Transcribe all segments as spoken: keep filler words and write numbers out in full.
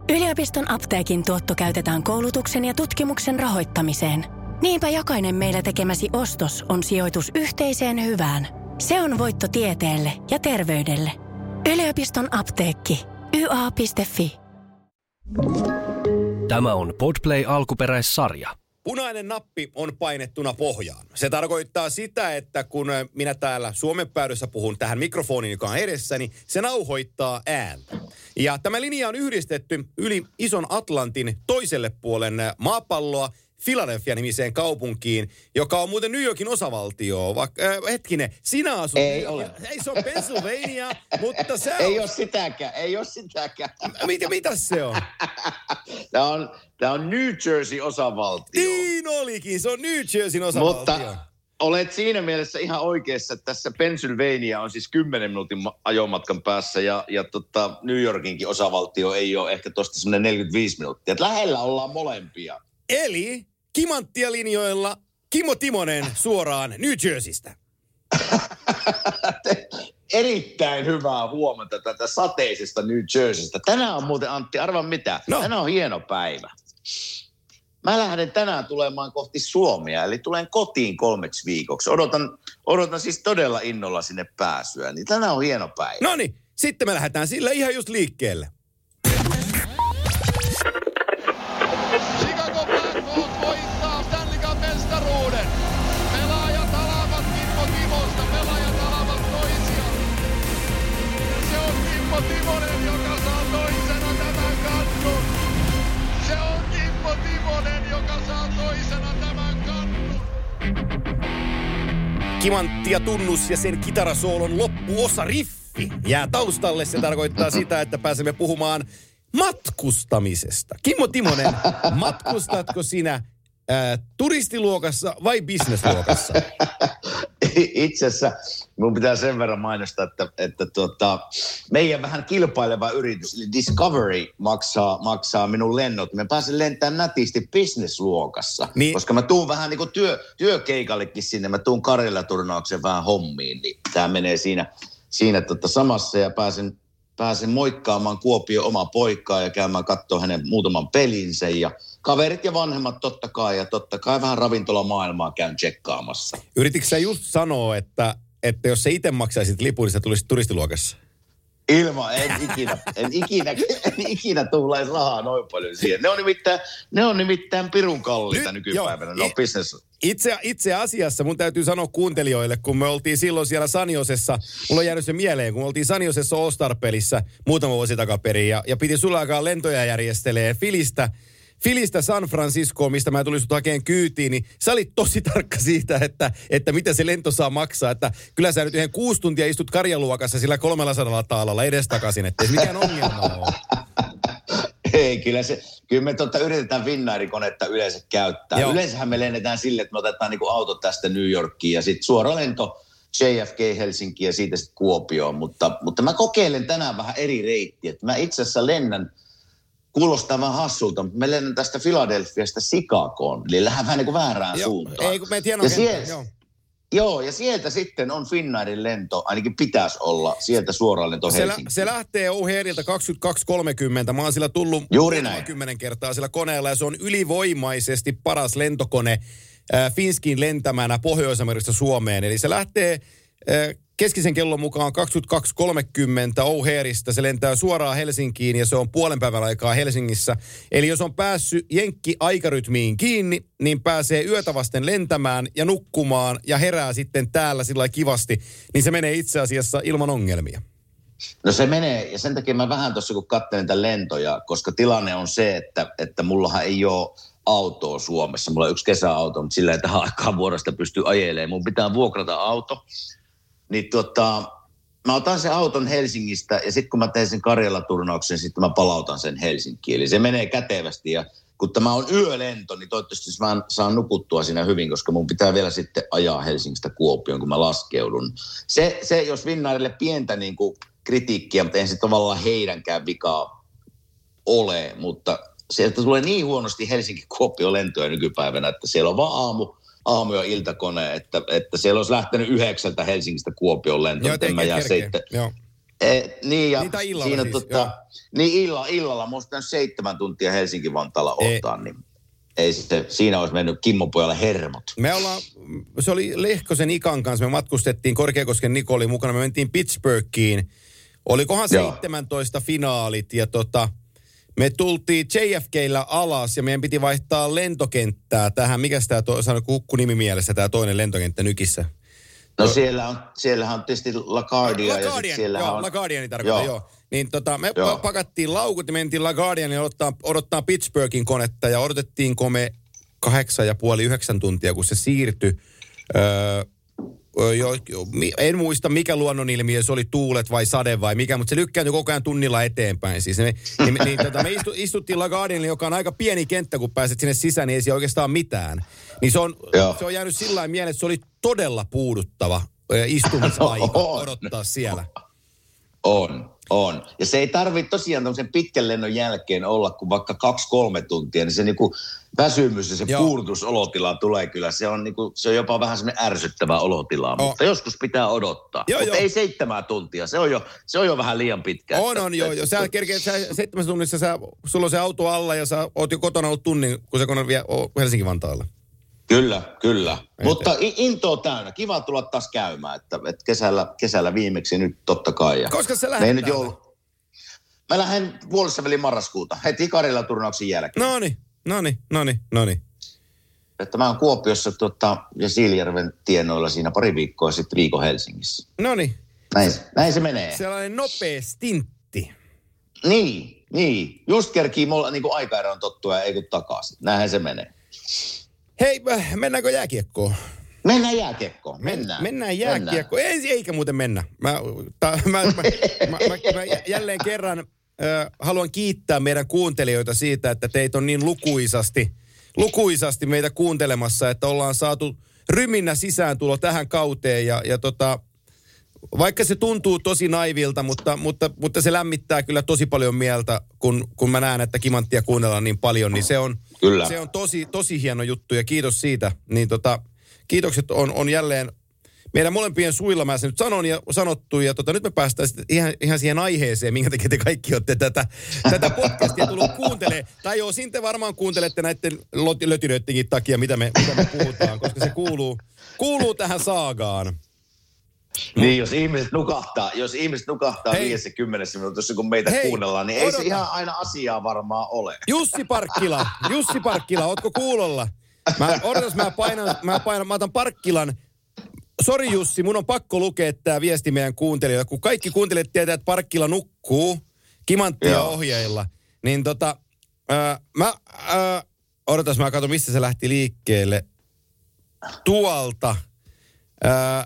Yliopiston apteekin tuotto käytetään koulutuksen ja tutkimuksen rahoittamiseen. Niinpä jokainen meillä tekemäsi ostos on sijoitus yhteiseen hyvään. Se on voitto tieteelle ja terveydelle. Yliopiston apteekki. y a piste f i. Tämä on Podplay alkuperäissarja. Punainen nappi on painettuna pohjaan. Se tarkoittaa sitä, että kun minä täällä Suomen päädyssä puhun tähän mikrofoniin, joka on edessäni, se nauhoittaa ääntä. Ja tämä linja on yhdistetty yli ison Atlantin toiselle puolen maapalloa, Philadelphia-nimiseen kaupunkiin, joka on muuten New Yorkin osavaltio. Vaikka, äh, hetkinen, sinä asut... Ei ole. Ei, se on Pennsylvania, mutta sä... Ei ole sitäkään, ei ole sitäkään. Mitä, mitä se on? Tämä on, tämä on New Jersey osavaltio. Niin olikin, se on New Jerseyn osavaltio. Mutta olet siinä mielessä ihan oikeassa, että tässä Pennsylvania on siis kymmenen minuutin ajomatkan päässä ja, ja tota, New Yorkinkin osavaltio ei ole ehkä tuosta semmoinen neljäkymmentäviisi minuuttia. Että lähellä ollaan molempia. Eli kimanttia linjoilla Kimmo Timonen suoraan New Jerseystä. Erittäin hyvää huomenta tätä sateisesta New Jerseystä. Tänään on muuten, Antti, arva mitä? No. Tänään on hieno päivä. Mä lähden tänään tulemaan kohti Suomea, eli tulen kotiin kolmeksi viikoksi. Odotan, odotan siis todella innolla sinne pääsyä, niin tänään on hieno päivä. No niin, sitten me lähdetään sillä ihan just liikkeelle. Chicago Blackhawks voittaa Stanley Cup -mestaruuden. Pelaajat alavat Kimmo Timosta, pelaajat alavat toisiaan. Se on Kimmo Timonen, joka saa toisena tämän kannun. Se on Kimmo Timonen, joka saa toisena tämän kannun. Kimanttia tunnus ja sen kitarasoolon loppuosa riffi jää taustalle. Se tarkoittaa sitä, että pääsemme puhumaan matkustamisesta. Kimmo Timonen, matkustatko sinä ää, turistiluokassa vai bisnesluokassa? Itse asiassa mun pitää sen verran mainostaa, että, että tuota, meidän vähän kilpaileva yritys, eli Discovery, maksaa, maksaa minun lennot. Me pääsen lentämään nätisti businessluokassa, niin. Koska mä tuun vähän niin kuin työ, työkeikallekin sinne. Mä tuun Karjala-turnauksen vähän hommiin, niin tää menee siinä, siinä tota samassa ja pääsen, pääsen moikkaamaan Kuopio omaa poikaa ja käymään katsoa hänen muutaman pelinsä ja kaverit ja vanhemmat totta kai, ja totta kai vähän ravintolamaailmaa käyn tsekkaamassa. Yrititkö sä just sanoa, että, että jos sä itse maksaisit lipun, niin sä tulisit turistiluokassa? Ilman, en ikinä, en ikinä, en ikinä tuhlaisi rahaa noin paljon siihen. Ne on nimittäin, ne on nimittäin pirun kalliita Nyt, nykypäivänä, no business. Itse, itse asiassa mun täytyy sanoa kuuntelijoille, kun me oltiin silloin siellä Saniosessa, mulla on jäänyt se mieleen, kun me oltiin Saniosessa All-Star-pelissä muutama vuosi takaperin, ja, ja piti sulla aikaan lentoja järjestelee Filistä, Filistä San Franciscoon, mistä mä tulin sut hakeen kyytiin, niin sä olit tosi tarkka siitä, että, että mitä se lento saa maksaa. Että kyllä sä nyt yhden kuusi tuntia istut karjaluokassa sillä kolmellasadalla taalalla edestakaisin, että ei mikään ongelma ole. Ei, kyllä se, kyllä me totta yritetään Finnair-konetta yleensä käyttää. Joo. Yleensähän me lennetään sille, että me otetaan niinku auto tästä New Yorkiin ja sitten suora lento J F K Helsinkiin ja siitä sitten Kuopioon. Mutta, mutta mä kokeilen tänään vähän eri reittiä. Mä itse asiassa lennän, kuulostaa vähän hassulta, mutta me lennän tästä Philadelphiasta Chicagoon. Eli lähdetään vähän niin kuin väärään joo, suuntaan. Ei, kun meitä hieno kenttä, joo. Joo, ja sieltä sitten on Finnairin lento, ainakin pitäisi olla, sieltä suoraan lento Helsinkiin. Se, se lähtee O'Hareilta kaksikymmentäkaksi kolmekymmentä. Mä oon sillä tullut kymmenen kertaa sillä koneella, ja se on ylivoimaisesti paras lentokone äh, Finskin lentämänä Pohjois-Amerikasta Suomeen. Eli se lähtee äh, keskisen kellon mukaan kaksikymmentäkaksi kolmekymmentä O'Hareista. Se lentää suoraan Helsinkiin, ja se on puolen päivän aikaa Helsingissä. Eli jos on päässyt jenkki-aikarytmiin kiinni, niin pääsee yötä vasten lentämään ja nukkumaan ja herää sitten täällä sillä kivasti, niin se menee itse asiassa ilman ongelmia. No se menee, ja sen takia mä vähän tuossa kun katselen tämän lentoja, koska tilanne on se, että, että mullahan ei ole autoa Suomessa. Mulla on yksi kesäauto, mutta sillä ei tähän aikaan vuorosta pysty ajelemaan. Mun pitää vuokrata auto. Niin tota, mä otan sen auton Helsingistä ja sitten kun mä teen sen Karjala-turnauksen, sitten mä palautan sen Helsinkiin. Eli se menee kätevästi ja kun tämä on yölento, niin toivottavasti mä saan nukuttua siinä hyvin, koska mun pitää vielä sitten ajaa Helsingistä Kuopioon, kun mä laskeudun. Se, se jos Finnairille pientä niin kuin kritiikkiä, mutta ei se tavallaan heidänkään vikaa ole, mutta sieltä tulee niin huonosti Helsinki-Kuopio lentoja nykypäivänä, että siellä on vaan aamu. aamu- ja iltakone, että, että siellä olisi lähtenyt yhdeksältä Helsingistä Kuopion lentoon. Joo, en mä jää sitten, E, niin, ja Niitä illalla siinä siis, tota, niin illa, illalla, musta on seitsemän tuntia Helsinki-Vantaalla ottaa, niin ei sitten, siinä olisi mennyt Kimmo-pojalle hermot. Me ollaan, se oli Lehkosen Ikan kanssa, me matkustettiin, Korkeakosken Niko oli mukana, me mentiin Pittsburghiin, olikohan Joo. seitsemäntoista finaalit, ja tota, me tultiin J F K:llä alas, ja meidän piti vaihtaa lentokenttää tähän, mikäs tää to, sanoi hukku nimi mielessä, tää toinen lentokenttä Nykissä. No siellä on, siellähän on tietysti LaGuardia. La Guardian, ja siellä joo, on... LaGuardiani tarkoittaa, joo. joo. Niin tota, me joo. pakattiin laukut ja mentiin LaGuardianin odottaa, odottaa Pittsburghin konetta ja odotettiinko me kahdeksan ja puoli, yhdeksän tuntia, kun se siirtyi. Öö, jo, en muista mikä luonnonilmiö, se oli tuulet vai sade vai mikä, mutta se lykkääntyi koko ajan tunnilla eteenpäin. Siis me, niin, niin, tota, me istu, istuttiin LaGuardianille, joka on aika pieni kenttä, kun pääset sinne sisään, niin ei siellä oikeastaan mitään. Niin se on, se on jäänyt sillä lailla mieleen, että se oli todella puuduttava istumisaika odottaa siellä. On, on. Ja se ei tarvitse tosiaan tämmöisen pitkän lennon jälkeen olla kuin vaikka kaksi kolme tuntia, niin se niinku väsymys ja se Joo. puudutus olotila tulee kyllä. Se on, niinku, se on jopa vähän semmoinen ärsyttävä olotila, oh. mutta joskus pitää odottaa. Joo, mutta jo. Ei seitsemää tuntia, se on jo, se on jo vähän liian pitkä. On, on, joo. Jo. Sä kerkeet, sä seitsemässä tunnissa, sä, sulla on se auto alla ja sä oot jo kotona ollut tunnin, kun sä kone vielä Helsinki-Vantaalla. Kyllä, kyllä. Ei mutta te. Intoa täynnä. Kiva tulla taas käymään, että, että kesällä, kesällä viimeksi nyt totta kai. Ja koska sä lähdet täällä? Joulu... Mä lähden puolessa välin marraskuuta, heti Karjalan turnauksen jälkeen. Noniin, noniin, noniin, noniin. Että mä oon Kuopiossa tota, ja Siilijärven tienoilla siinä pari viikkoa sitten viikon Helsingissä. Noniin. Näin, näin se menee. Sellainen nopea stintti. Niin, niin. Just kerkii mulla niin kuin aikaerään tottua ja ei kun takaisin. Näinhän se menee. Hei, mennäänkö jääkiekkoon? Mennään jääkiekkoon, mennään. Mennään jääkiekkoon, ei, eikä muuten mennä. Mä, ta, mä, mä, mä, mä, mä jälleen kerran äh, haluan kiittää meidän kuuntelijoita siitä, että teitä on niin lukuisasti, lukuisasti meitä kuuntelemassa, että ollaan saatu ryminnä sisääntulo tähän kauteen ja, ja tota, vaikka se tuntuu tosi naivilta, mutta, mutta, mutta se lämmittää kyllä tosi paljon mieltä, kun, kun mä näen, että Kimanttia kuunnellaan niin paljon, niin se on, se on tosi, tosi hieno juttu ja kiitos siitä. Niin tota, kiitokset on, on jälleen meidän molempien suilla, mä sen nyt sanon ja sanottu, ja tota, nyt me päästään ihan, ihan siihen aiheeseen, minkä takia te kaikki olette tätä, tätä podcastia tullut kuuntelemaan. Tai joo, siinä te varmaan kuuntelette näiden lötinöittenkin takia, mitä me, mitä me puhutaan, koska se kuuluu, kuuluu tähän saagaan. Niin, jos ihmiset nukahtaa, jos ihmiset nukahtaa viidessä kymmenessä minuutissa, kun meitä Hei, kuunnellaan, niin odota. Ei se ihan aina asiaa varmaan ole. Jussi Parkkila, Jussi Parkkila, ootko kuulolla? Mä odotas, mä painan, mä painan, mä otan Parkkilan. Sori Jussi, mun on pakko lukea tää viesti meidän kuuntelijoille, kun kaikki kuuntelijat tietää, että Parkkila nukkuu Kimanttia ohjeilla. Niin tota, ää, mä, ää, odotas, mä katson, missä se lähti liikkeelle. Tuolta. Ää,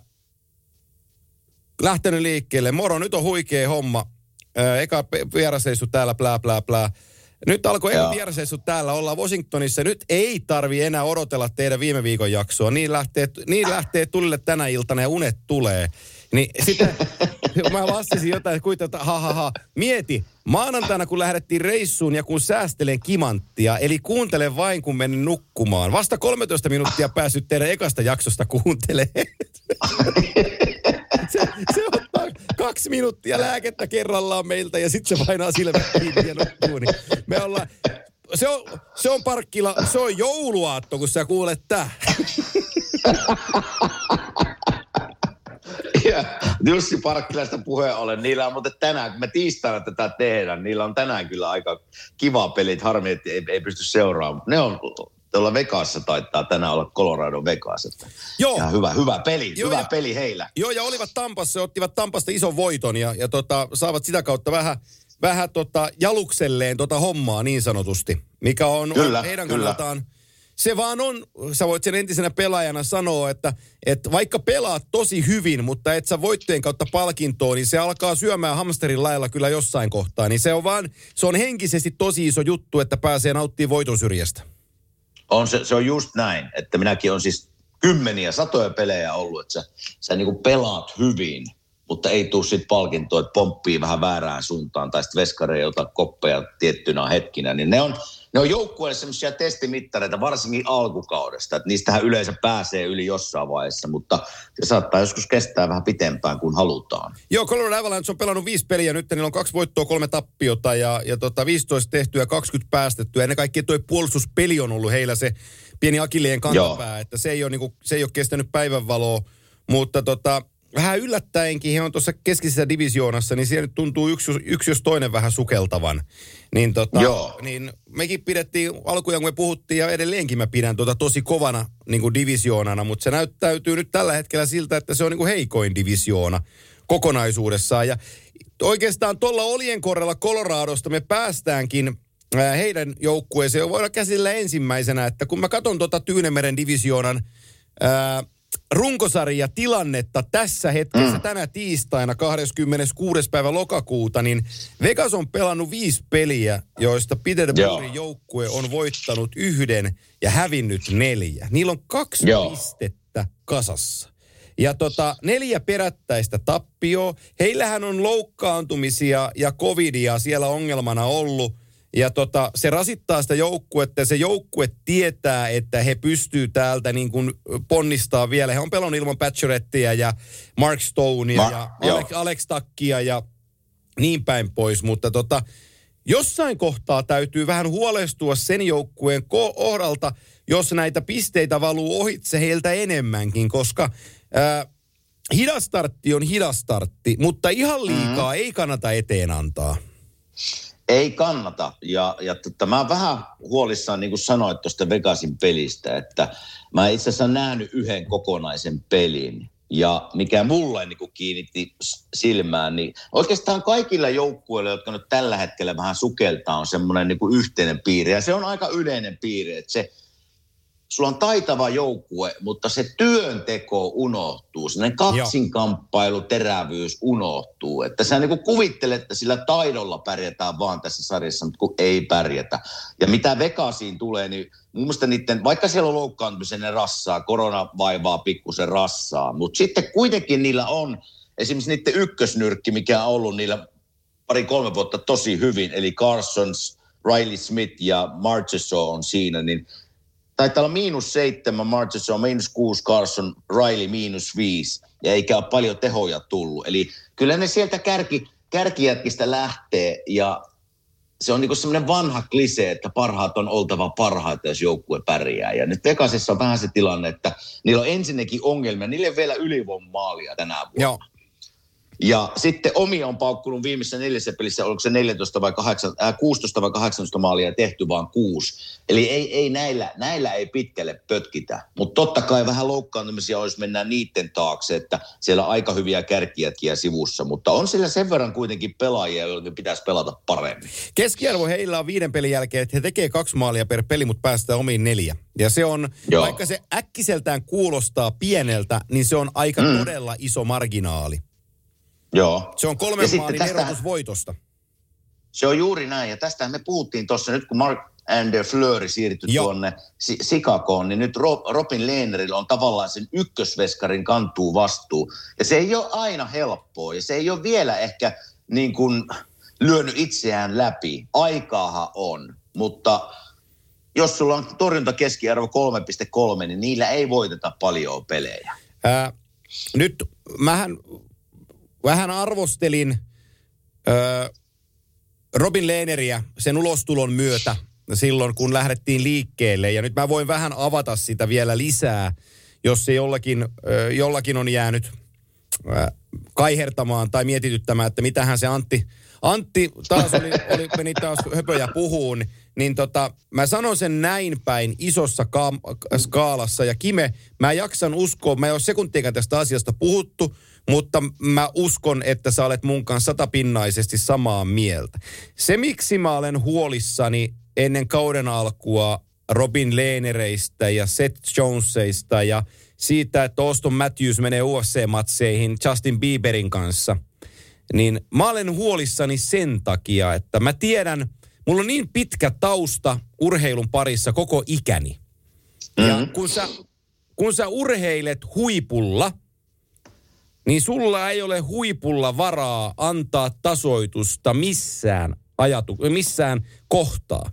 lähtenyt liikkeelle. Moro, nyt on huikea homma. Ää, eka vierasreissu täällä, plää, plää, plää. Nyt alkoi eka vierasreissu täällä, ollaan Washingtonissa. Nyt ei tarvi enää odotella teidän viime viikon jaksoa. Niin lähtee, niin lähtee tulille tänä iltana ja unet tulee. Niin sitten mä vastasin jotain, että ha, ha, ha. Mieti, maanantaina kun lähdettiin reissuun ja kun säästelen Kimanttia, eli kuuntele vain kun menen nukkumaan. Vasta kolmetoista minuuttia päässyt teidän ekasta jaksosta kuuntelemaan. Se, se ottaa kaksi minuuttia lääkettä kerrallaan meiltä ja sitten se painaa silmät kiinni ja nukkuu. Niin me ollaan, se on, se on Parkkila, se on jouluaatto, kun sä kuulet tää. Ja Jussi Parkkilasta puheen ollen, niillä on muuten tänään, kun me tiistaina tätä tehdään, niillä on tänään kyllä aika kiva pelit, harmi, että ei, ei pysty seuraamaan. Ne on, tuolla Vegasissa taitaa tänään olla Colorado Vegas. Että joo. Ja hyvä, hyvä peli, joo, hyvä ja, peli heillä. Joo, ja olivat Tampassa, ottivat Tampasta ison voiton ja, ja tota, saavat sitä kautta vähän, vähän tota, jalukselleen tota hommaa niin sanotusti, mikä on, kyllä, on heidän kyllä. kannaltaan. Se vaan on, sä voit sen entisenä pelaajana sanoa, että, että vaikka pelaat tosi hyvin, mutta et sä voittojen kautta palkintoa, niin se alkaa syömään hamsterin lailla kyllä jossain kohtaa. Niin se on vaan, se on henkisesti tosi iso juttu, että pääsee nauttimaan voiton syrjästä. On se, se on just näin, että minäkin on siis kymmeniä, satoja pelejä ollut, että sä, sä niinku pelaat hyvin, mutta ei tule sit palkintoa, että pomppii vähän väärään suuntaan tai sitten veskareja ota koppeja tiettynä hetkinä, niin ne on, Ne on joukkueelle semmoisia testimittareita, varsinkin alkukaudesta, että niistähän yleensä pääsee yli jossain vaiheessa, mutta se saattaa joskus kestää vähän pitempään kuin halutaan. Joo, Colorado Avalanche on pelannut viisi peliä nyt, niillä on kaksi voittoa, kolme tappiota ja, ja tota viisitoista tehtyä ja kaksikymmentä päästettyä. Ja ennen kaikkea tuo puolustuspeli on ollut heillä se pieni akillien kantapää, Joo. että se ei ole, niinku, se ei ole kestänyt päivänvaloa, mutta tota... Vähän yllättäenkin, he on tuossa keskisessä divisioonassa, niin siellä nyt tuntuu yksi, yksi jos toinen vähän sukeltavan. Niin, tota, niin mekin pidettiin alkuja, kun me puhuttiin, ja edelleenkin mä pidän tuota tosi kovana niin kuin divisioonana, mutta se näyttäytyy nyt tällä hetkellä siltä, että se on niin kuin heikoin divisioona kokonaisuudessaan. Ja oikeastaan tuolla Oljenkorrella Coloradosta me päästäänkin heidän joukkueeseen. Voidaan käsillä ensimmäisenä, että kun mä katson tuota Tyynemeren divisioonan ää, runkosarja tilannetta tässä hetkessä mm. tänä tiistaina kahdeskymmeneskuudes päivä lokakuuta, niin Vegas on pelannut viisi peliä, joista Peterburin joukkue on voittanut yhden ja hävinnyt neljä. Niillä on kaksi Joo. pistettä kasassa. Ja tota, neljä perättäistä tappioa. Heillähän on loukkaantumisia ja covidia siellä ongelmana ollut. Ja tota, se rasittaa sitä joukkuetta ja se joukkue tietää, että he pystyy täältä niin kuin ponnistaa vielä. He on pelannut ilman Paciorettia ja Mark Stonea Ma- ja Alex, Alex Takkia ja niin päin pois. Mutta tota, jossain kohtaa täytyy vähän huolestua sen joukkueen kohdalta, jos näitä pisteitä valuu ohitse heiltä enemmänkin, koska ää, hidas startti on hidas startti, mutta ihan liikaa mm. ei kannata eteen antaa. Ei kannata. Ja, ja tota, mä oon vähän huolissaan, niin kuin sanoit tuosta Vegasin pelistä, että mä itse asiassa nähnyt yhden kokonaisen pelin. Ja mikä mulle niin kuin kiinnitti silmään, niin oikeastaan kaikilla joukkueilla, jotka nyt tällä hetkellä vähän sukeltaa, on semmoinen niin kuin yhteinen piiri. Ja se on aika yleinen piiri, että se, sulla on taitava joukkue, mutta se työnteko unohtuu. Sellainen kaksinkamppailu, terävyys unohtuu. Että sä niin kuin kuvittelet, että sillä taidolla pärjätään vaan tässä sarjassa, mutta kun ei pärjätä. Ja mitä Vegasiin tulee, niin mun mielestä niiden, vaikka siellä on loukkaantumisen ne rassaa, korona vaivaa pikkusen rassaa, mutta sitten kuitenkin niillä on esimerkiksi niiden ykkösnyrkki, mikä on ollut niillä pari-kolme vuotta tosi hyvin, eli Carsons, Riley Smith ja Marchessault on siinä, niin taitaa olla miinus seitsemän, Marchessault miinus kuusi, Carson, Riley miinus viisi, ja eikä ole paljon tehoja tullut. Eli kyllä ne sieltä kärki, kärkijätkistä lähtee, ja se on niinku semmoinen vanha klise, että parhaat on oltava parhaita, jos joukkue pärjää. Ja nyt Vegasissa on vähän se tilanne, että niillä on ensinnäkin ongelmia, niillä ei vielä ylivoimamaalia tänä vuonna. Joo. Ja sitten Omia on paukkunut viimeisessä neljässä pelissä, oliko se neljätoista vai kahdeksan, äh, kuusitoista vai kahdeksantoista maalia tehty vaan kuusi. Eli ei, ei näillä, näillä ei pitkälle pötkitä. Mutta totta kai vähän loukkaantumisia olisi mennään niiden taakse, että siellä aika hyviä kärkijätkiä sivussa. Mutta on sillä sen verran kuitenkin pelaajia, joille pitäisi pelata paremmin. Keskiarvo heillä on viiden pelin jälkeen, että he tekee kaksi maalia per peli, mutta päästään omiin neljä. Ja se on, Joo. vaikka se äkkiseltään kuulostaa pieneltä, niin se on aika mm. todella iso marginaali. Joo. Se on kolmen maalin erotus voitosta. Se on juuri näin, ja tästähän me puhuttiin tuossa nyt, kun Mark Ander Fleury siirtyi Joo. tuonne Chicagoon, niin nyt Robin Lehnerillä on tavallaan sen ykkösveskarin kantuu vastuu. Ja se ei ole aina helppoa, ja se ei ole vielä ehkä niin kuin lyönyt itseään läpi. Aikaahan on, mutta jos sulla on torjuntakeskiarvo kolme pilkku kolme, niin niillä ei voiteta paljon pelejä. Ää, nyt mähän... Vähän arvostelin ö, Robin Lehneriä sen ulostulon myötä silloin, kun lähdettiin liikkeelle. Ja nyt mä voin vähän avata sitä vielä lisää, jos se jollakin, ö, jollakin on jäänyt ö, kaihertamaan tai mietityttämään, että mitähän se Antti, Antti taas oli, oli, meni taas höpöjä puhuun. Niin tota, mä sanon sen näin päin isossa ka- skaalassa. Ja Kime, mä jaksan uskoa, mä en ole sekuntiikaan tästä asiasta puhuttu, mutta mä uskon, että sä olet mun kanssa satapinnaisesti samaa mieltä. Se, miksi mä olen huolissani ennen kauden alkua Robin Lehnereistä ja Seth Jonesista ja siitä, että Auston Matthews menee U F C-matseihin Justin Bieberin kanssa, niin mä olen huolissani sen takia, että mä tiedän, mulla on niin pitkä tausta urheilun parissa koko ikäni. Ja mm-hmm. kun sä, kun sä urheilet huipulla, niin sulla ei ole huipulla varaa antaa tasoitusta missään, ajatu- missään kohtaa.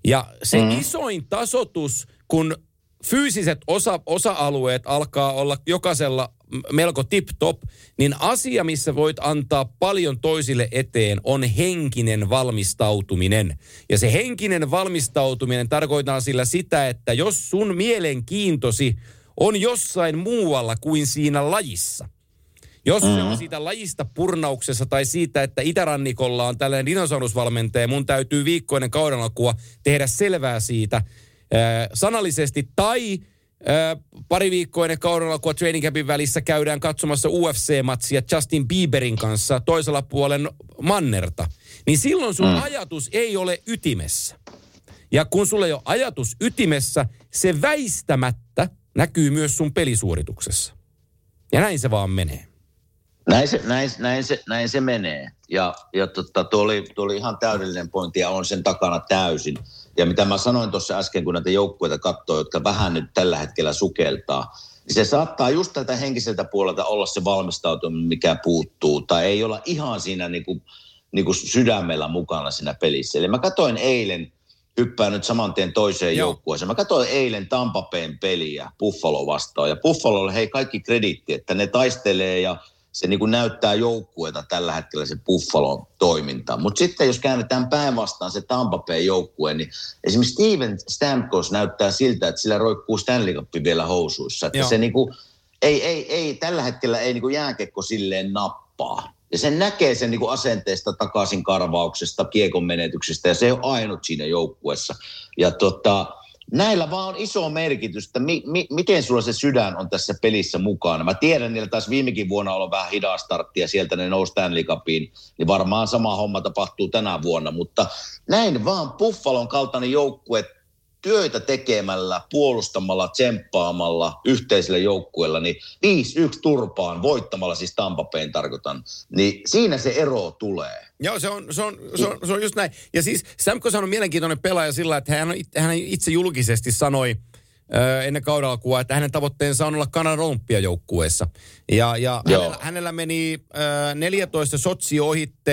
Ja se mm. isoin tasoitus, kun fyysiset osa, osa-alueet alkaa olla jokaisella melko tip-top, niin asia, missä voit antaa paljon toisille eteen, on henkinen valmistautuminen. Ja se henkinen valmistautuminen tarkoittaa sillä sitä, että jos sun mielenkiintosi on jossain muualla kuin siinä lajissa, jos se on siitä lajista purnauksessa tai siitä, että itärannikolla on tällainen dinosaurusvalmentaja, mun täytyy viikkoinen kauden alkua tehdä selvää siitä äh, sanallisesti, tai äh, pari viikkoinen kauden alkua training campin välissä käydään katsomassa U F C-matsia Justin Bieberin kanssa toisella puolen mannerta, niin silloin sun mm. ajatus ei ole ytimessä. Ja kun sulla ei ole ajatus ytimessä, se väistämättä näkyy myös sun pelisuorituksessa. Ja näin se vaan menee. Näin se, näin, näin se, näin se menee. Ja, ja tota, tuo, oli, tuo oli ihan täydellinen pointti ja on sen takana täysin. Ja mitä mä sanoin tuossa äsken, kun näitä joukkueita katsoo, jotka vähän nyt tällä hetkellä sukeltaa, niin se saattaa just tältä henkiseltä puolelta olla se valmistautuminen, mikä puuttuu. Tai ei olla ihan siinä niinku, niinku sydämellä mukana siinä pelissä. Eli mä katsoin eilen, hyppään nyt saman tien toiseen Joo. joukkueeseen. Mä katsoin eilen Tampa Bayn peliä Buffalo vastaan. Ja Buffalolle hei kaikki krediitti, että ne taistelee ja se niin kuin näyttää joukkueita tällä hetkellä se Buffalon toiminta. Mutta sitten jos käännetään päinvastaan se Tampa Bay joukkue, niin esimerkiksi Steven Stamkos näyttää siltä, että sillä roikkuu Stanley Cup vielä housuissa. Että se niin kuin, ei, ei, ei, tällä hetkellä ei niin kuin jääkiekko silleen nappaa. Ja sen näkee sen niin kuin asenteesta, takaisin karvauksesta, kiekon menetyksestä, ja se on ainut siinä joukkueessa. Ja tota, näillä vaan on iso merkitys, että mi, mi, miten sulla se sydän on tässä pelissä mukana. Mä tiedän, niillä taisi viimekin vuonna olla vähän hidas startti, ja sieltä ne nousi Stanley Cupiin, niin varmaan sama homma tapahtuu tänä vuonna. Mutta näin vaan Buffalon kaltainen joukkue työtä tekemällä, puolustamalla, tsemppaamalla yhteisellä joukkueella, niin viisi yksi turpaan voittamalla, siis Tampa Bayn tarkoitan, niin siinä se ero tulee. Joo, se on, se on, se on, se on just näin. Ja siis Stamkos on mielenkiintoinen pelaaja sillä, että hän, hän itse julkisesti sanoi äh, ennen kauden alkua, että hänen tavoitteensa on olla Kanadan olympiajoukkueessa. Ja, ja hänellä, hänellä meni äh, neljätoista sotsia ohitte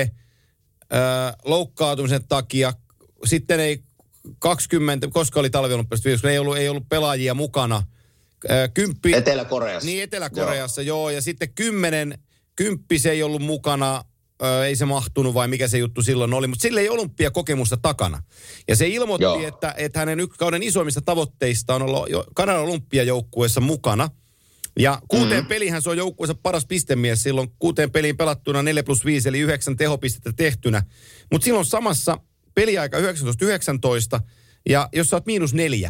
äh, loukkaantumisen takia. Sitten ei kaksikymmentä, koska oli talviolympiasta, koska ei ollut, ei ollut pelaajia mukana. Kymppi, Etelä-Koreassa. Niin, Etelä-Koreassa, joo. joo. Ja sitten kymmenen, kymppi se ei ollut mukana, ö, ei se mahtunut vai mikä se juttu silloin oli, mutta sillä ei olympiakokemusta takana. Ja se ilmoitti, että, että hänen yksi kauden isoimmista tavoitteista on olla Kanadan olympiajoukkueessa mukana. Ja kuuteen mm-hmm. pelihän se on joukkueessa paras pistemies silloin, kuuteen peliin pelattuna neljä plus viisi, eli yhdeksän tehopistettä tehtynä. Mutta silloin samassa peliaika yhdeksäntoista yhdeksäntoista, ja jos sä oot miinus neljä,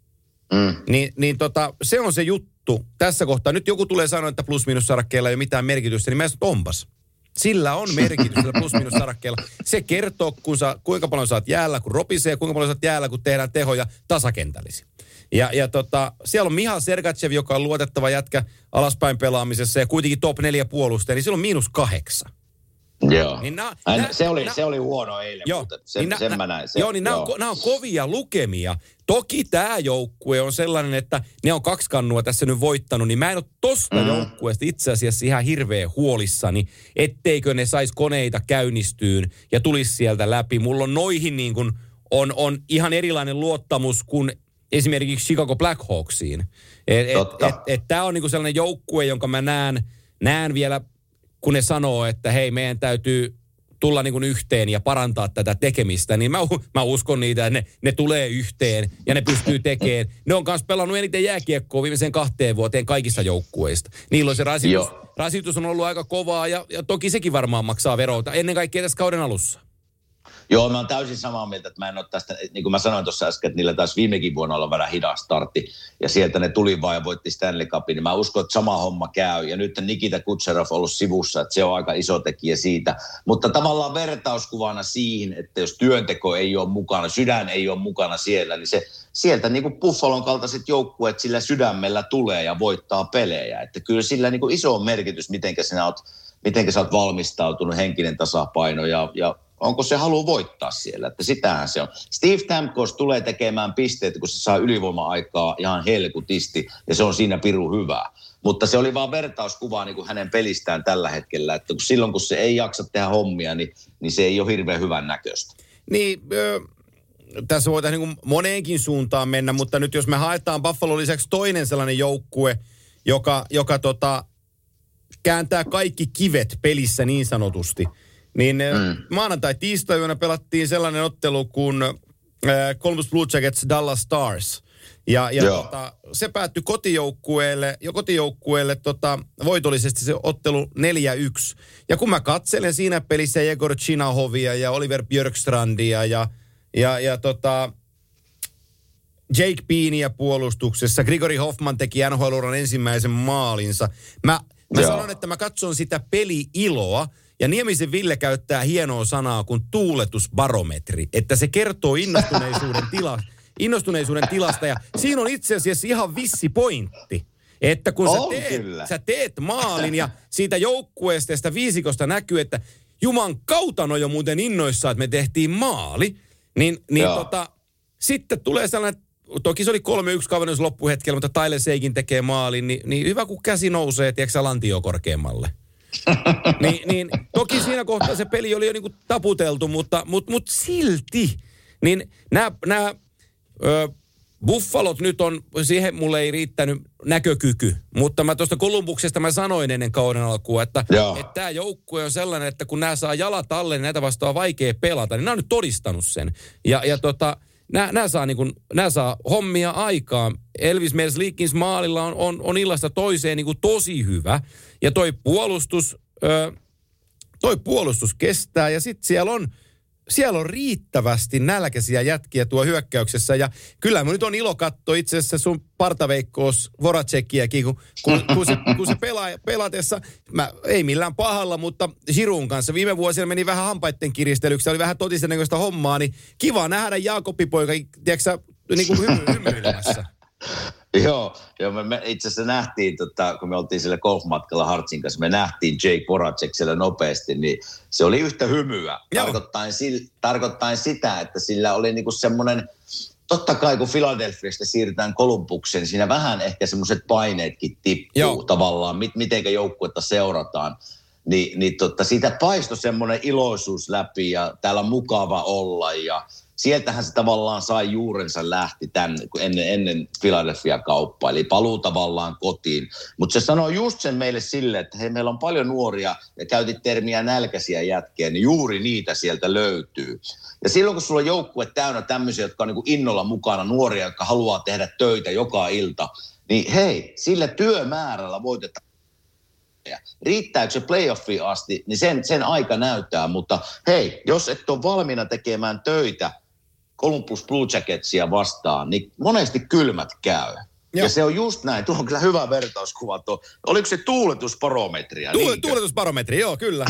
mm. niin, niin tota, se on se juttu tässä kohtaa. Nyt joku tulee sanoa, että plus-miinus-sarakkeella ei ole mitään merkitystä, niin mä sanon, että onpas. Sillä on merkitystä plus-miinus-sarakkeella. Se kertoo, kun sä, kuinka paljon sä oot jäällä, kun ropisee, kuinka paljon sä oot jäällä, kun tehdään tehoja tasakentällisiä. Ja, ja tota, siellä on Mihail Sergachev, joka on luotettava jätkä alaspäin pelaamisessa, ja kuitenkin top neljä puolustaja, niin sillä on miinus kahdeksan. Joo. Niin nää, nää, se, oli, nää, se oli huono eilen, joo, mutta sen, niin sen nää, mä näin. Se, joo, niin nämä on, on kovia lukemia. Toki tämä joukkue on sellainen, että ne on kaksi kannua tässä nyt voittanut, niin mä en ole tosta mm. joukkueesta itse asiassa ihan hirveän huolissani, etteikö ne sais koneita käynnistyyn ja tulisi sieltä läpi. Mulla on noihin niin kuin, on, on ihan erilainen luottamus kuin esimerkiksi Chicago Blackhawksiin. Että et, et, et, tämä on niin kuin sellainen joukkue, jonka mä näen, näen vielä, kun ne sanoo, että hei, meidän täytyy tulla niin kuin yhteen ja parantaa tätä tekemistä, niin mä, mä uskon niitä, että ne, ne tulee yhteen ja ne pystyy tekemään. Ne on kanssa pelannut eniten jääkiekkoa viimeiseen kahteen vuoteen kaikista joukkueista. Niillä on se rasitus, rasitus on ollut aika kovaa ja, ja toki sekin varmaan maksaa veroita, ennen kaikkea tässä kauden alussa. Joo, mä oon täysin samaa mieltä, että mä en ole tästä, niin kuin mä sanoin tuossa äsken, että niillä taisi viimekin vuonna olla vähän hidas startti, ja sieltä ne tuli vaan ja voitti Stanley Cupin, niin mä uskon, että sama homma käy, ja nyt Nikita Kucherov on ollut sivussa, että se on aika iso tekijä siitä, mutta tavallaan vertauskuvana siihen, että jos työnteko ei ole mukana, sydän ei ole mukana siellä, niin se sieltä niin kuin Buffalon kaltaiset joukkueet sillä sydämellä tulee ja voittaa pelejä, että kyllä sillä niin kuin iso merkitys, mitenkä sinä oot, mitenkä sä oot valmistautunut, henkinen tasapaino ja, ja onko se halu voittaa siellä, että sitähän se on. Steve Stamkos tulee tekemään pisteitä, kun se saa ylivoima-aikaa ihan helkutisti, ja se on siinä pirun hyvää. Mutta se oli vaan vertauskuva niin kuin hänen pelistään tällä hetkellä, että kun silloin kun se ei jaksa tehdä hommia, niin, niin se ei ole hirveän hyvän näköistä. Niin, tässä voitaisiin niin kuin moneenkin suuntaan mennä, mutta nyt jos me haetaan Buffalo lisäksi toinen sellainen joukkue, joka, joka tota, kääntää kaikki kivet pelissä niin sanotusti, niin mm. maanantai-tiistai-yönä pelattiin sellainen ottelu kuin äh, Columbus Blue Jackets Dallas Stars. Ja, ja tota, se päättyi kotijoukkueelle, jo kotijoukkueelle tota, voitollisesti se ottelu neljä yksi. Ja kun mä katselen siinä pelissä Jegor Chinahovia ja Oliver Björkstrandia ja, ja, ja tota, Jake Beania puolustuksessa, Grigori Hoffman teki N H L-uran ensimmäisen maalinsa. Mä, mä sanon, että mä katson sitä peli-iloa, ja Niemisen Ville käyttää hienoa sanaa kuin tuuletusbarometri, että se kertoo innostuneisuuden tilasta. innostuneisuuden tilasta, ja siinä on itse asiassa ihan vissi pointti, että kun sä teet, sä teet maalin ja siitä joukkueesta ja sitä viisikosta näkyy, että juman kautta no jo muuten innoissaan, että me tehtiin maali, niin, niin tota, sitten tulee sellainen, toki se oli kolme yksi kavennus loppuhetkellä, mutta Tyler Seguin tekee maalin, niin, niin hyvä kun käsi nousee, tiedätkö lantio korkeammalle. niin, niin, toki siinä kohtaa se peli oli jo niinku taputeltu, mutta, mutta, mutta silti, niin nämä Öö, Buffalot nyt on, siihen mulle ei riittänyt näkökyky, mutta mä tuosta Kolumbuksesta mä sanoin ennen kauden alkuun, että tämä joukkue on sellainen, että kun nämä saa jalat alle, niin näitä vastaan on vaikea pelata, niin nämä on nyt todistanut sen. Ja, ja tota, nämä saa, niin kun, saa hommia aikaan. Elvis Merzlikins maalilla on, on, on illasta toiseen niin kuin tosi hyvä, ja toi puolustus, öö, toi puolustus kestää, ja sitten siellä on Siellä on riittävästi nälkäisiä jätkiä tuo hyökkäyksessä, ja kyllä mun nyt on ilo katsoa itse asiassa sun partaveikkoos Voracekiäkin, kun, kun, kun se, kun se pelaa, pelatessa, mä, ei millään pahalla, mutta Giroun kanssa viime vuosina meni vähän hampaitten kiristelyksi, oli vähän totisen näköistä hommaa, niin kiva nähdä Jaakopipoika, tiedätkö niin kuin hymy, hymyilemässä. Joo, joo me, me itse asiassa nähtiin, tota, kun me oltiin siellä golfmatkalla Hartsin kanssa, me nähtiin Jake Voracek siellä nopeasti, niin se oli yhtä hymyä. Tarkoittain, sil, tarkoittain sitä, että sillä oli niinku semmoinen, totta kai kun Philadelphiasta siirrytään Columbukseen, siinä vähän ehkä semmoiset paineetkin tippuu joo. tavallaan, mit, mitenkä joukkuetta seurataan. Ni, niin tota, siitä paistoi semmoinen iloisuus läpi ja täällä on mukava olla ja sieltähän se tavallaan sai juurensa lähti tämän, ennen, ennen Philadelphia-kauppaa, eli paluu tavallaan kotiin. Mutta se sanoo just sen meille sille, että hei, meillä on paljon nuoria, ja käytit termiä nälkäisiä jätkiä, niin juuri niitä sieltä löytyy. Ja silloin, kun sulla on joukkue täynnä tämmöisiä, jotka on niin kuin innolla mukana, nuoria, jotka haluaa tehdä töitä joka ilta, niin hei, sillä työmäärällä voitetaan. Riittääkö se playoffiin asti, niin sen, sen aika näyttää, mutta hei, jos et ole valmiina tekemään töitä Columbus Blue Jacketsia vastaan, niin monesti kylmät käy. Joo. Ja se on just näin, tuo on kyllä hyvä vertauskuva tuo. Oliko se tuuletusbarometria? Tuule, tuuletusbarometri, joo, kyllä.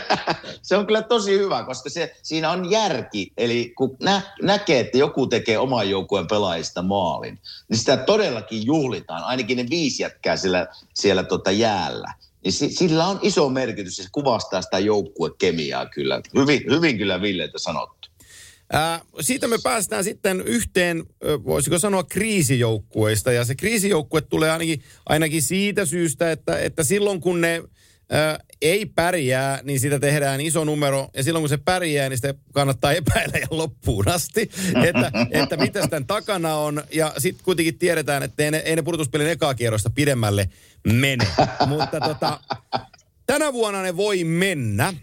Se on kyllä tosi hyvä, koska se, siinä on järki. Eli kun nä, näkee, että joku tekee oman joukkueen pelaajista maalin, niin sitä todellakin juhlitaan, ainakin ne viisi jätkää siellä, siellä tota jäällä. Niin sillä on iso merkitys, se kuvastaa sitä joukkuekemiaa kyllä. Hyvin, hyvin kyllä Villeiltä sanottu. Ää, siitä me päästään sitten yhteen, voisiko sanoa kriisijoukkueista, ja se kriisijoukkue tulee ainakin, ainakin siitä syystä, että, että silloin kun ne ää, ei pärjää, niin siitä tehdään iso numero, ja silloin kun se pärjää, niin sitä kannattaa epäillä ja loppuun asti, että, että mitä tämän takana on, ja sitten kuitenkin tiedetään, että ei ne, ei ne pudotuspelin ekaa kierrosta pidemmälle mene, mutta tota, tänä vuonna ne voi mennä,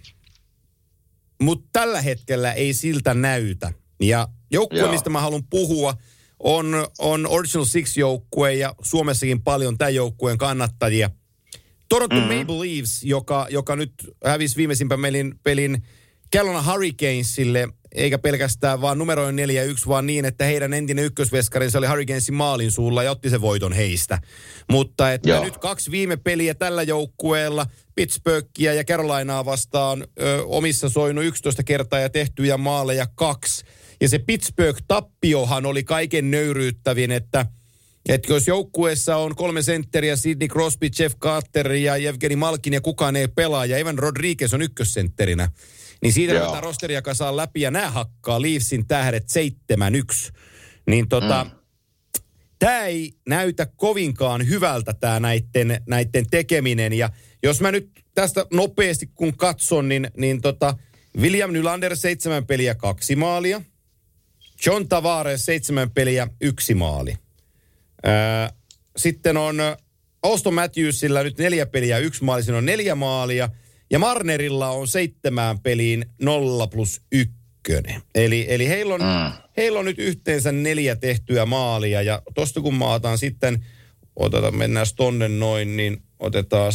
mutta tällä hetkellä ei siltä näytä. Ja joukkue, mistä mä haluan puhua, on, on Original Six-joukkue ja Suomessakin paljon tämän joukkueen kannattajia. Toronto mm-hmm. Maple Leafs, joka, joka nyt hävisi viimeisimpän pelin, pelin Carolina Hurricanesille, eikä pelkästään vaan numeroin neljä yksi, vaan niin, että heidän entinen ykkösveskarinsa oli Hurricanesin maalin suulla ja otti sen voiton heistä. Mutta että Joo. nyt kaksi viime peliä tällä joukkueella, Pittsburghia ja Carolinaa vastaan ö, omissa soinut yksitoista kertaa ja tehtyjä maaleja kaksi. Ja se Pittsburgh-tappiohan oli kaiken nöyryyttävin, että että jos joukkueessa on kolme sentteriä, Sidney Crosby, Jeff Carter ja Evgeni Malkin ja kukaan ei pelaa ja Evan Rodriguez on ykkössentterinä, niin siitä tätä rosteria kasaan läpi ja nämä hakkaa Leafsin tähdet seitsemän yksi. Niin tota, mm. tämä ei näytä kovinkaan hyvältä tämä näiden, näiden tekeminen. Ja jos mä nyt tästä nopeasti kun katson, niin, niin tota, William Nylander seitsemän peliä kaksi maalia. John Tavares seitsemän peliä, yksi maali. Ää, sitten on Auston Matthewsilla nyt neljä peliä, yksi maali, siinä on neljä maalia. Ja Marnerilla on seitsemään peliin nolla plus ykkönen. Eli, eli heillä, on, mm. heillä on nyt yhteensä neljä tehtyä maalia. Ja tosta kun maataan sitten, otetaan, mennään tonne noin, niin otetaan...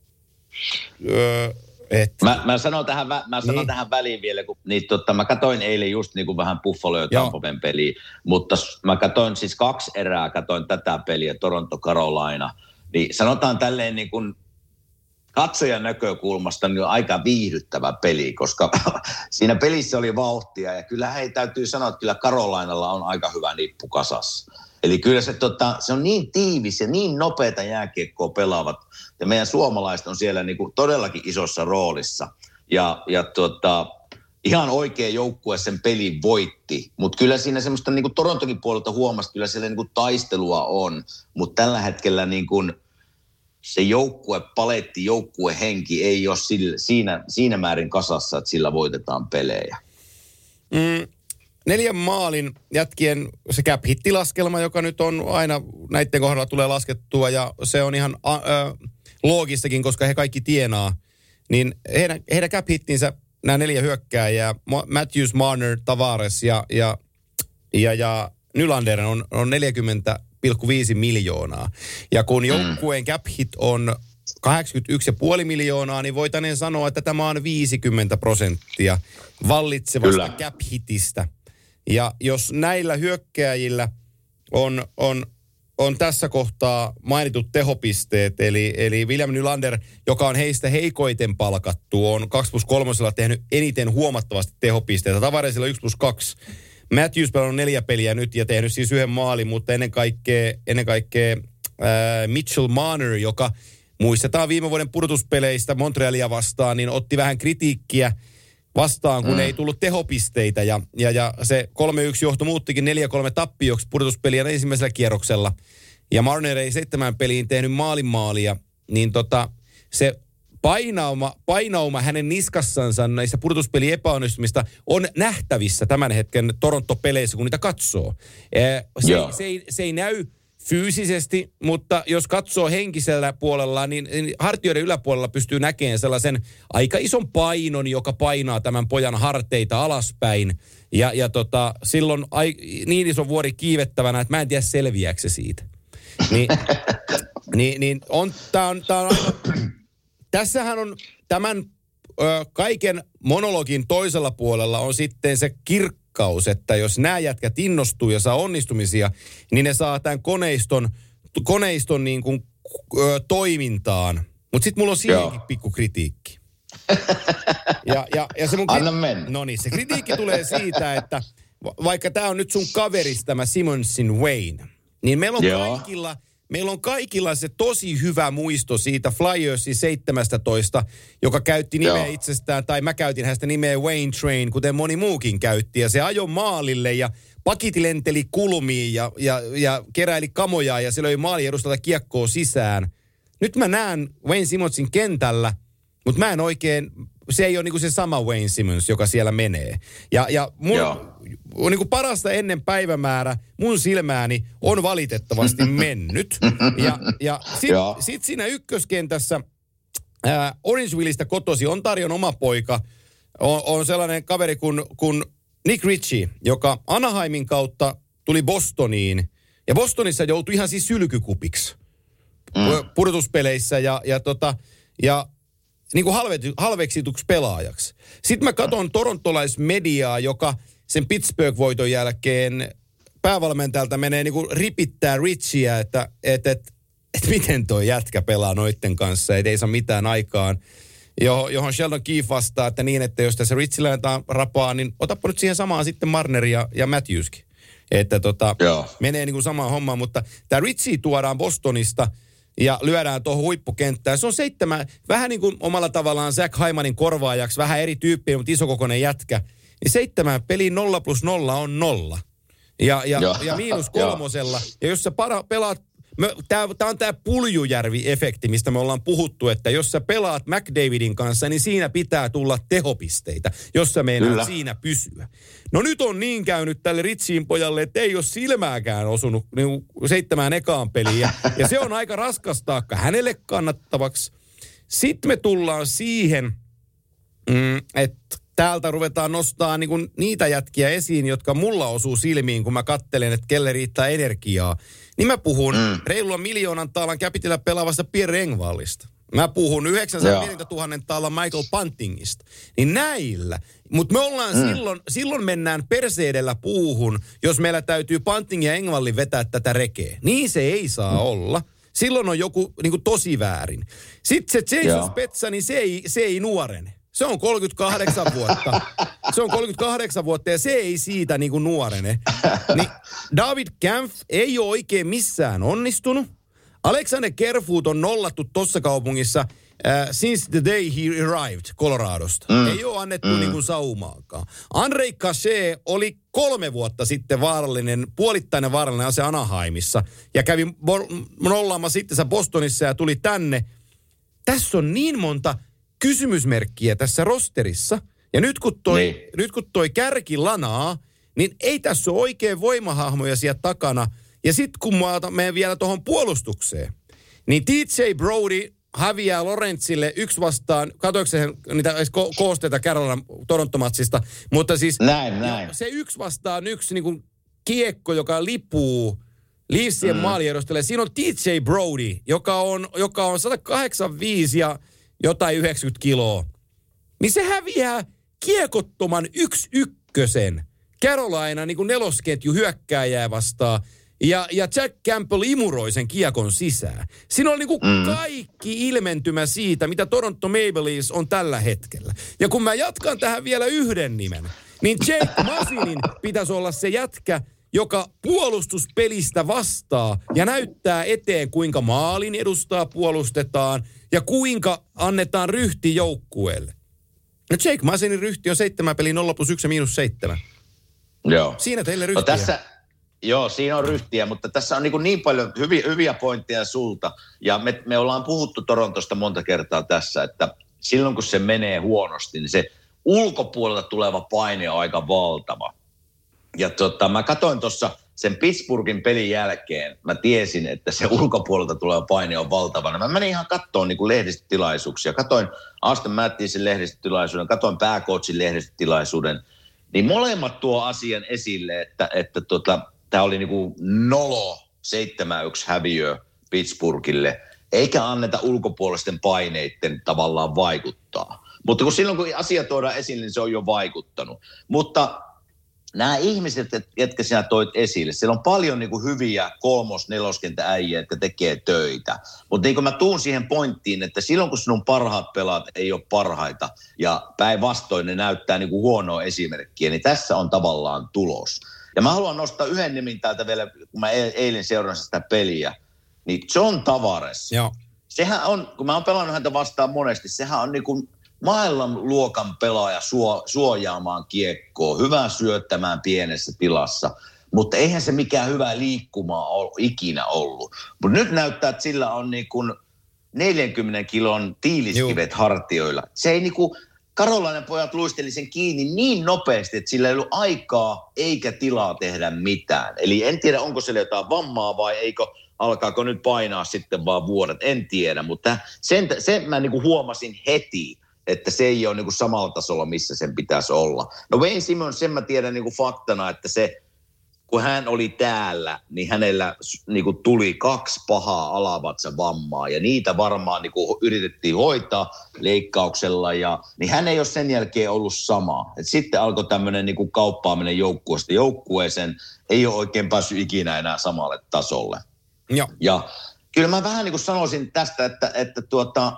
Öö, Et. Mä, mä sanon, tähän, mä sanon niin. tähän väliin vielä, kun niin, totta, mä katsoin eilen just niin kuin vähän Buffalo ja Tampa Bayn peliä, mutta mä katsoin siis kaksi erää, katsoin tätä peliä, Toronto Carolina, niin sanotaan tälleen niin kuin katsojan näkökulmasta niin aika viihdyttävä peli, koska siinä pelissä oli vauhtia ja kyllä hei täytyy sanoa, että kyllä Carolinalla on aika hyvä nippu kasassa. Eli kyllä se, tota, se on niin tiivis ja niin nopeata jääkiekkoa pelaavat. Ja meidän suomalaiset on siellä niinku todellakin isossa roolissa. Ja, ja tota, ihan oikea joukkue sen pelin voitti. Mutta kyllä siinä semmoista niinku Torontokin puolelta huomasi, kyllä siellä niinku taistelua on. Mutta tällä hetkellä niinku se joukkue, paletti, joukkue henki ei ole sillä, siinä, siinä määrin kasassa, että sillä voitetaan pelejä. Mm. Neljän maalin jätkien se cap-hittilaskelma, joka nyt on aina näiden kohdalla tulee laskettua ja se on ihan äh, loogistakin, koska he kaikki tienaa. Niin heidän, heidän cap-hittinsä, nämä neljä hyökkääjää, Matthews, Marner, Tavares ja, ja, ja, ja Nylander on, on neljäkymmentä pilkku viisi miljoonaa. Ja kun joukkueen cap-hit on kahdeksankymmentäyksi pilkku viisi miljoonaa, niin voitaneen sanoa, että tämä on viisikymmentä prosenttia vallitsevasta cap-hitistä. Ja jos näillä hyökkääjillä on, on, on tässä kohtaa mainitut tehopisteet, eli, eli William Nylander, joka on heistä heikoiten palkattu, on kaksi plus kolme tehnyt eniten huomattavasti tehopisteitä. Tavaresilla yksi plus kaksi. Matthews on neljä peliä nyt ja tehnyt siis yhden maalin, mutta ennen kaikkea, ennen kaikkea ää, Mitchell Marner, joka muistetaan viime vuoden pudotuspeleistä Montrealia vastaan, niin otti vähän kritiikkiä vastaan, kun mm. ei tullut tehopisteitä. Ja, ja, ja se kolme yksi johto muuttikin neljä kolme tappioksi pudotuspelien ensimmäisellä kierroksella. Ja Marner ei seitsemän peliin tehnyt maalin maalia. Niin tota, se painauma, painauma hänen niskassansa näissä pudotuspelien epäonnistumista on nähtävissä tämän hetken Toronto-peleissä, kun niitä katsoo. Se, se, ei, se ei näy fyysisesti, mutta jos katsoo henkisellä puolella, niin hartioiden yläpuolella pystyy näkemään sellaisen aika ison painon, joka painaa tämän pojan harteita alaspäin. Ja, ja tota, silloin ai, niin iso vuori kiivettävänä, että mä en tiedä selviääkö se siitä. Niin, niin, niin on, tää on, tää on aika, tässähän on tämän ö, kaiken monologin toisella puolella on sitten se kirkkaus, että jos nämä jätkät innostuu ja saa onnistumisia, niin ne saa tämän koneiston, koneiston niin kuin, ö, toimintaan. Mutta sitten mulla on siihenkin pikku kritiikki. Ja, ja, ja se mun Anna mennä. No niin, se kritiikki tulee siitä, että vaikka tämä on nyt sun kaveris tämä Simonsin Wayne, niin meillä on Joo. kaikilla... Meillä on kaikilla se tosi hyvä muisto siitä Flyersin seitsemästätoista, joka käytti nimeä Joo. itsestään, tai mä käytin hänestä nimeä Wayne Train, kuten moni muukin käytti. Ja se ajoi maalille ja pakit lenteli kulmiin ja, ja, ja keräili kamoja ja se löi maalin edustalta kiekkoa sisään. Nyt mä näen Wayne Simonsin kentällä, mutta mä en oikein, se ei ole niinku se sama Wayne Simmons, joka siellä menee. Ja, ja mun on niinku parasta ennen päivämäärä mun silmääni on valitettavasti mennyt. Ja, ja sit, sit siinä ykköskentässä ää, Orangevilleistä kotosi Ontarion oma poika on, on sellainen kaveri kuin, kuin Nick Ritchie, joka Anaheimin kautta tuli Bostoniin. Ja Bostonissa joutui ihan siis sylkykupiksi mm. pudotuspeleissä ja, ja, tota, ja niin kuin halve, halveksituksi pelaajaksi. Sitten mä katson torontolaismediaa, joka sen Pittsburgh-voiton jälkeen päävalmentajalta menee niin kuin ripittää Richieä, että et, et, et miten toi jätkä pelaa noitten kanssa, et ei saa mitään aikaan. Johon Sheldon Keefe vastaa, että niin, että jos tässä Richie lähdetään rapaa, niin otapa nyt siihen samaan sitten Marner ja, ja Matthewskin. Että tota, menee niin kuin samaan hommaan, mutta tämä Richie tuodaan Bostonista ja lyödään tuohon huippukenttään. Se on seitsemän, vähän niin kuin omalla tavallaan Zach Hymanin korvaajaksi, vähän eri tyyppiä, mutta isokokoinen jätkä. Niin seitsemän peliin nolla plus nolla on nolla. Ja, ja, ja miinus kolmosella. Ja jos sä para, pelaat Tämä on tämä Puljujärvi-efekti, mistä me ollaan puhuttu, että jos sä pelaat McDavidin kanssa, niin siinä pitää tulla tehopisteitä, jos sä meinaat siinä pysyä. No nyt on niin käynyt tälle Ritsiin pojalle, että ei ole silmääkään osunut niin seitsemään ekaan peliin. Ja, ja se on aika raskas taakka hänelle kannattavaksi. Sitten me tullaan siihen, mm, että täältä ruvetaan nostaa niinku niitä jätkiä esiin, jotka mulla osuu silmiin, kun mä katselen, että kelle riittää energiaa. Niin mä puhun mm. reilulla miljoonan taalan Capitalla pelaavasta Pierre Engvallista. Mä puhun yhdeksänsataaviisikymmentätuhatta taalan Michael Buntingista. Niin näillä. Mutta me ollaan mm. silloin, silloin mennään perseedellä puuhun, jos meillä täytyy Bunting ja Engvallin vetää tätä rekeä. Niin se ei saa mm. olla. Silloin on joku niinku tosi väärin. Sitten se Jason Spezza, niin se ei, se ei nuorene. Se on kolmekymmentäkahdeksan vuotta. Se on kolmekymmentäkahdeksan vuotta ja se ei siitä niin kuin nuorene. Niin David Kampf ei ole oikein missään onnistunut. Alexander Kerfoot on nollattu tuossa kaupungissa uh, since the day he arrived Coloradosta. Mm. Ei ole annettu mm. niin kuin saumaakaan. Andrei Cachet oli kolme vuotta sitten vaarallinen, puolittainen vaarallinen ase Anaheimissa ja kävi nollaamaan sitten Bostonissa ja tuli tänne. Tässä on niin monta kysymysmerkkiä tässä rosterissa. Ja nyt kun toi, niin. nyt kun toi kärki lanaa, niin ei tässä ole oikein voimahahmoja siellä takana. Ja sitten kun mä menen vielä tuohon puolustukseen, niin T J Brodie häviää Lorentzille yksi vastaan, katoiko se niitä ko- koosteita Carolan Toronto-matsista, mutta siis näin, näin. se yksi vastaan yksi niin kuin kiekko, joka lipuu Leafsien mm. maaliedostolle. Siinä on T J Brodie, joka on, joka on sata kahdeksankymmentäviisi ja jotain yhdeksänkymmentä kiloa, niin se häviää kiekottoman yksi ykkösen Carolina niin kuin nelosketju hyökkääjää vastaan, ja, ja Jack Campbell imuroi sen kiekon sisään. Siinä on niin kuin mm. kaikki ilmentymä siitä, mitä Toronto Maple Leafs on tällä hetkellä. Ja kun mä jatkan tähän vielä yhden nimen, niin Jake Masinin pitäisi olla se jätkä, joka puolustuspelistä vastaa ja näyttää eteen, kuinka maalin edustaa puolustetaan ja kuinka annetaan ryhti joukkueelle. No Jake Masinin ryhti on seitsemän peliä nolla plus yksi ja miinus seitsemän. Joo. Siinä teille ryhtiä. No tässä, joo, siinä on ryhtiä, mutta tässä on niin, niin paljon hyviä, hyviä pointteja sulta. Ja me, me ollaan puhuttu Torontosta monta kertaa tässä, että silloin kun se menee huonosti, niin se ulkopuolelta tuleva paine on aika valtava. Ja tota, mä katsoin tuossa sen Pittsburghin pelin jälkeen, mä tiesin, että se ulkopuolelta tuleva paine on valtavana. Mä menin ihan katsomaan niin kuin lehdistötilaisuuksia. Katoin Aston Matthewsin lehdistötilaisuuden, katoin pääcoachin lehdistötilaisuuden. Niin molemmat tuo asian esille, että, että tota, tämä oli niin kuin nolo seitsemän yksi häviö Pittsburghille, eikä anneta ulkopuolisten paineiden tavallaan vaikuttaa. Mutta kun silloin kun asia tuodaan esille, niin se on jo vaikuttanut. Mutta nämä ihmiset, jotka sinä toit esille, siellä on paljon niin kuin hyviä kolmos-, neloskentä äijä, jotka tekee töitä. Mutta niin kuin mä tuun siihen pointtiin, että silloin kun sinun parhaat pelaat ei ole parhaita ja päinvastoin ne näyttää niin kuin huonoa esimerkkiä, niin tässä on tavallaan tulos. Ja mä haluan nostaa yhden nimin täältä vielä, kun mä eilen seurasin sitä peliä, niin John Tavares. Joo. Sehän on, kun mä oon pelannut häntä vastaan monesti, sehän on niin kuin maailmanluokan pelaaja suo, suojaamaan kiekkoa, hyvää syöttämään pienessä tilassa, mutta eihän se mikään hyvä liikkumaa ole ikinä ollut. Mutta nyt näyttää, että sillä on niin kuin neljänkymmenen kilon tiiliskivet Juh. hartioilla. Se ei niin kuin, Carolinan pojat luisteli sen kiinni niin nopeasti, että sillä ei ollut aikaa eikä tilaa tehdä mitään. Eli en tiedä, onko sillä jotain vammaa vai eikö, alkaako nyt painaa sitten vaan vuodet, en tiedä, mutta sen, sen mä niin kuin huomasin heti, että se ei ole niin kuin samalla tasolla, missä sen pitäisi olla. No Wayne Simons, sen mä tiedän niin kuin faktana, että se, kun hän oli täällä, niin hänellä niin kuin tuli kaksi pahaa alavatsavammaa, ja niitä varmaan niin kuin yritettiin hoitaa leikkauksella, ja niin hän ei ole sen jälkeen ollut sama. Et sitten alkoi tämmöinen niin kuin kauppaaminen joukkueesta joukkueeseen, ei ole oikein päässyt ikinä enää samalle tasolle. Joo. Ja kyllä mä vähän niin kuin sanoisin tästä, että, että tuota...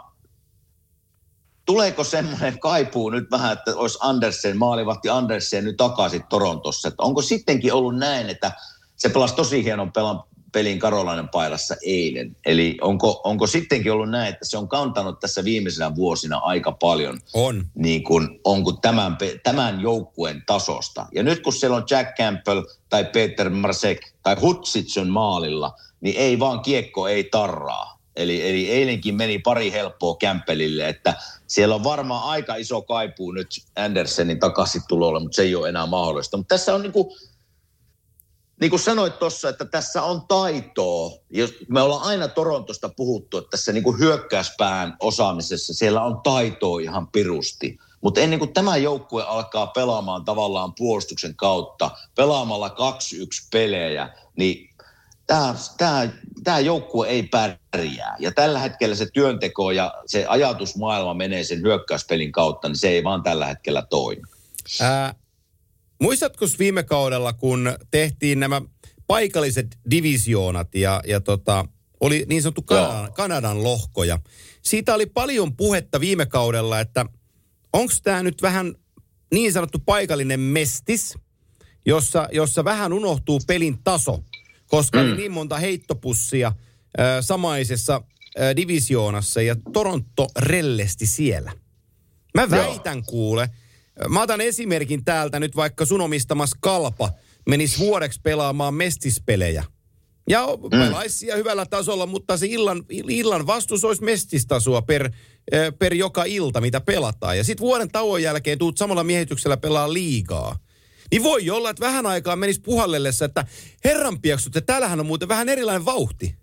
Tuleeko semmoinen kaipuu nyt vähän, että olisi Andersen, maalivahti Andersen nyt takaisin Torontossa? Että onko sittenkin ollut näin, että se pelasi tosi hienon pelan pelin Carolinan paidassa eilen. Eli onko, onko sittenkin ollut näin, että se on kantanut tässä viimeisenä vuosina aika paljon on. Niin kuin, onko tämän, tämän joukkueen tasosta. Ja nyt kun siellä on Jack Campbell tai Peter Mrazek tai Hutsitson maalilla, niin ei vaan kiekko ei tarraa. Eli, eli eilenkin meni pari helppoa Campbellille, että siellä on varmaan aika iso kaipuu nyt Andersenin takaisin tulolle, mutta se ei ole enää mahdollista. Mutta tässä on niin kuin, niin kuin sanoit tuossa, että tässä on taitoa. Me ollaan aina Torontosta puhuttu, että tässä niin kuin hyökkäyspään osaamisessa siellä on taitoa ihan pirusti. Mutta ennen kuin tämä joukkue alkaa pelaamaan tavallaan puolustuksen kautta, pelaamalla kaksi yksi pelejä, niin Tämä, tämä, tämä joukkue ei pärjää. Ja tällä hetkellä se työnteko ja se ajatusmaailma menee sen hyökkäyspelin kautta, niin se ei vaan tällä hetkellä toimi. Ää, muistatko viime kaudella, kun tehtiin nämä paikalliset divisioonat ja, ja tota, oli niin sanottu Kanadan, Kanadan lohkoja. Siitä oli paljon puhetta viime kaudella, että onko tämä nyt vähän niin sanottu paikallinen mestis, jossa, jossa vähän unohtuu pelin taso. Koska mm. oli niin monta heittopussia äh, samaisessa äh, divisioonassa ja Toronto rellesti siellä. Mä väitän Joo. kuule, mä otan esimerkin täältä nyt vaikka sun omistamas Kalpa menisi vuodeksi pelaamaan mestispelejä. Ja mm. pelaisi siellä hyvällä tasolla, mutta se illan, illan vastus olisi mestistasoa per, äh, per joka ilta, mitä pelataan. Ja sitten vuoden tauon jälkeen tuut samalla miehityksellä pelaa liigaa. Niin voi olla, että vähän aikaa menisi puhallellessa, että herran pieksut, että täällähän on muuten vähän erilainen vauhti.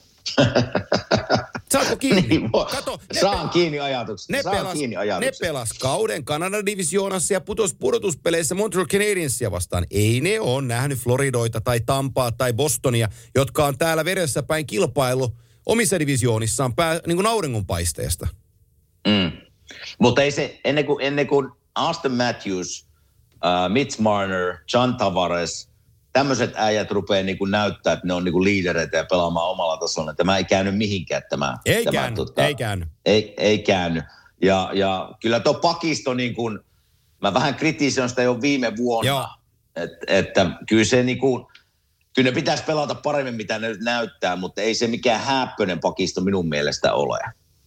Saatko kiinni? Niin, Kato, Saan pe- kiinni ajatuksesta. Ne Saan pelas, kiinni ajatuksesta. Ne pelas kauden Kanadan divisioonassa ja putos pudotuspeleissä Montreal Canadiensia vastaan. Ei ne ole nähnyt Floridoita tai Tampaa tai Bostonia, jotka on täällä veressä päin kilpailu omissa divisioonissaan pää, niin kuin auringonpaisteesta. Mm. Mutta ei se, ennen kuin, ennen kuin Auston Matthews, Uh, Mitch Marner, John Tavares, tämmöiset äijät rupeaa niin kuin näyttää, että ne on niin kuin liidereitä ja pelaamaan omalla tasolla. Tämä ei käänny mihinkään tämä. Ei tämä, käänny, tota, ei käänny. Ei, ei käänny. Ja, ja kyllä tuo pakisto, niin kuin, mä vähän kritisoin sitä jo viime vuonna. Et, että kyllä se niin kuin, kyllä ne pitäisi pelata paremmin, mitä ne nyt näyttää, mutta ei se mikään häppöinen pakisto minun mielestä ole.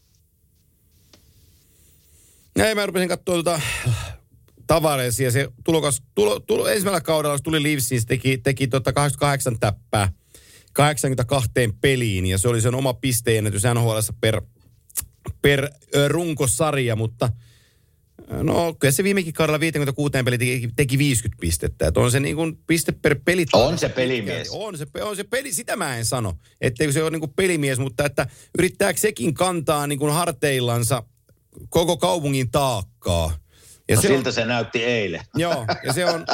Ei, mä rupesin katsoa tuota Tavares ja se tulokas, tulo, tulo, ensimmäisellä kaudella, kun tuli Leafsiin, se teki, teki tota kahdeksankymmentäkahdeksan täppää kahdeksankymmentäkaksi peliin ja se oli sen oma pisteennätys N H L:ssä per, per runkosarja, mutta no kyllä se viimekin kaudella viisikymmentäkuusi peli teki, teki viisikymmentä pistettä, että on se niin kuin piste per peli. On se pelimies. On se, on se peli, sitä mä en sano, etteikö se ole niin kuin pelimies, mutta että yrittääkö sekin kantaa niin kuin harteillansa koko kaupungin taakkaa. Ja no se siltä on, se näytti eilen. Joo, ja se on,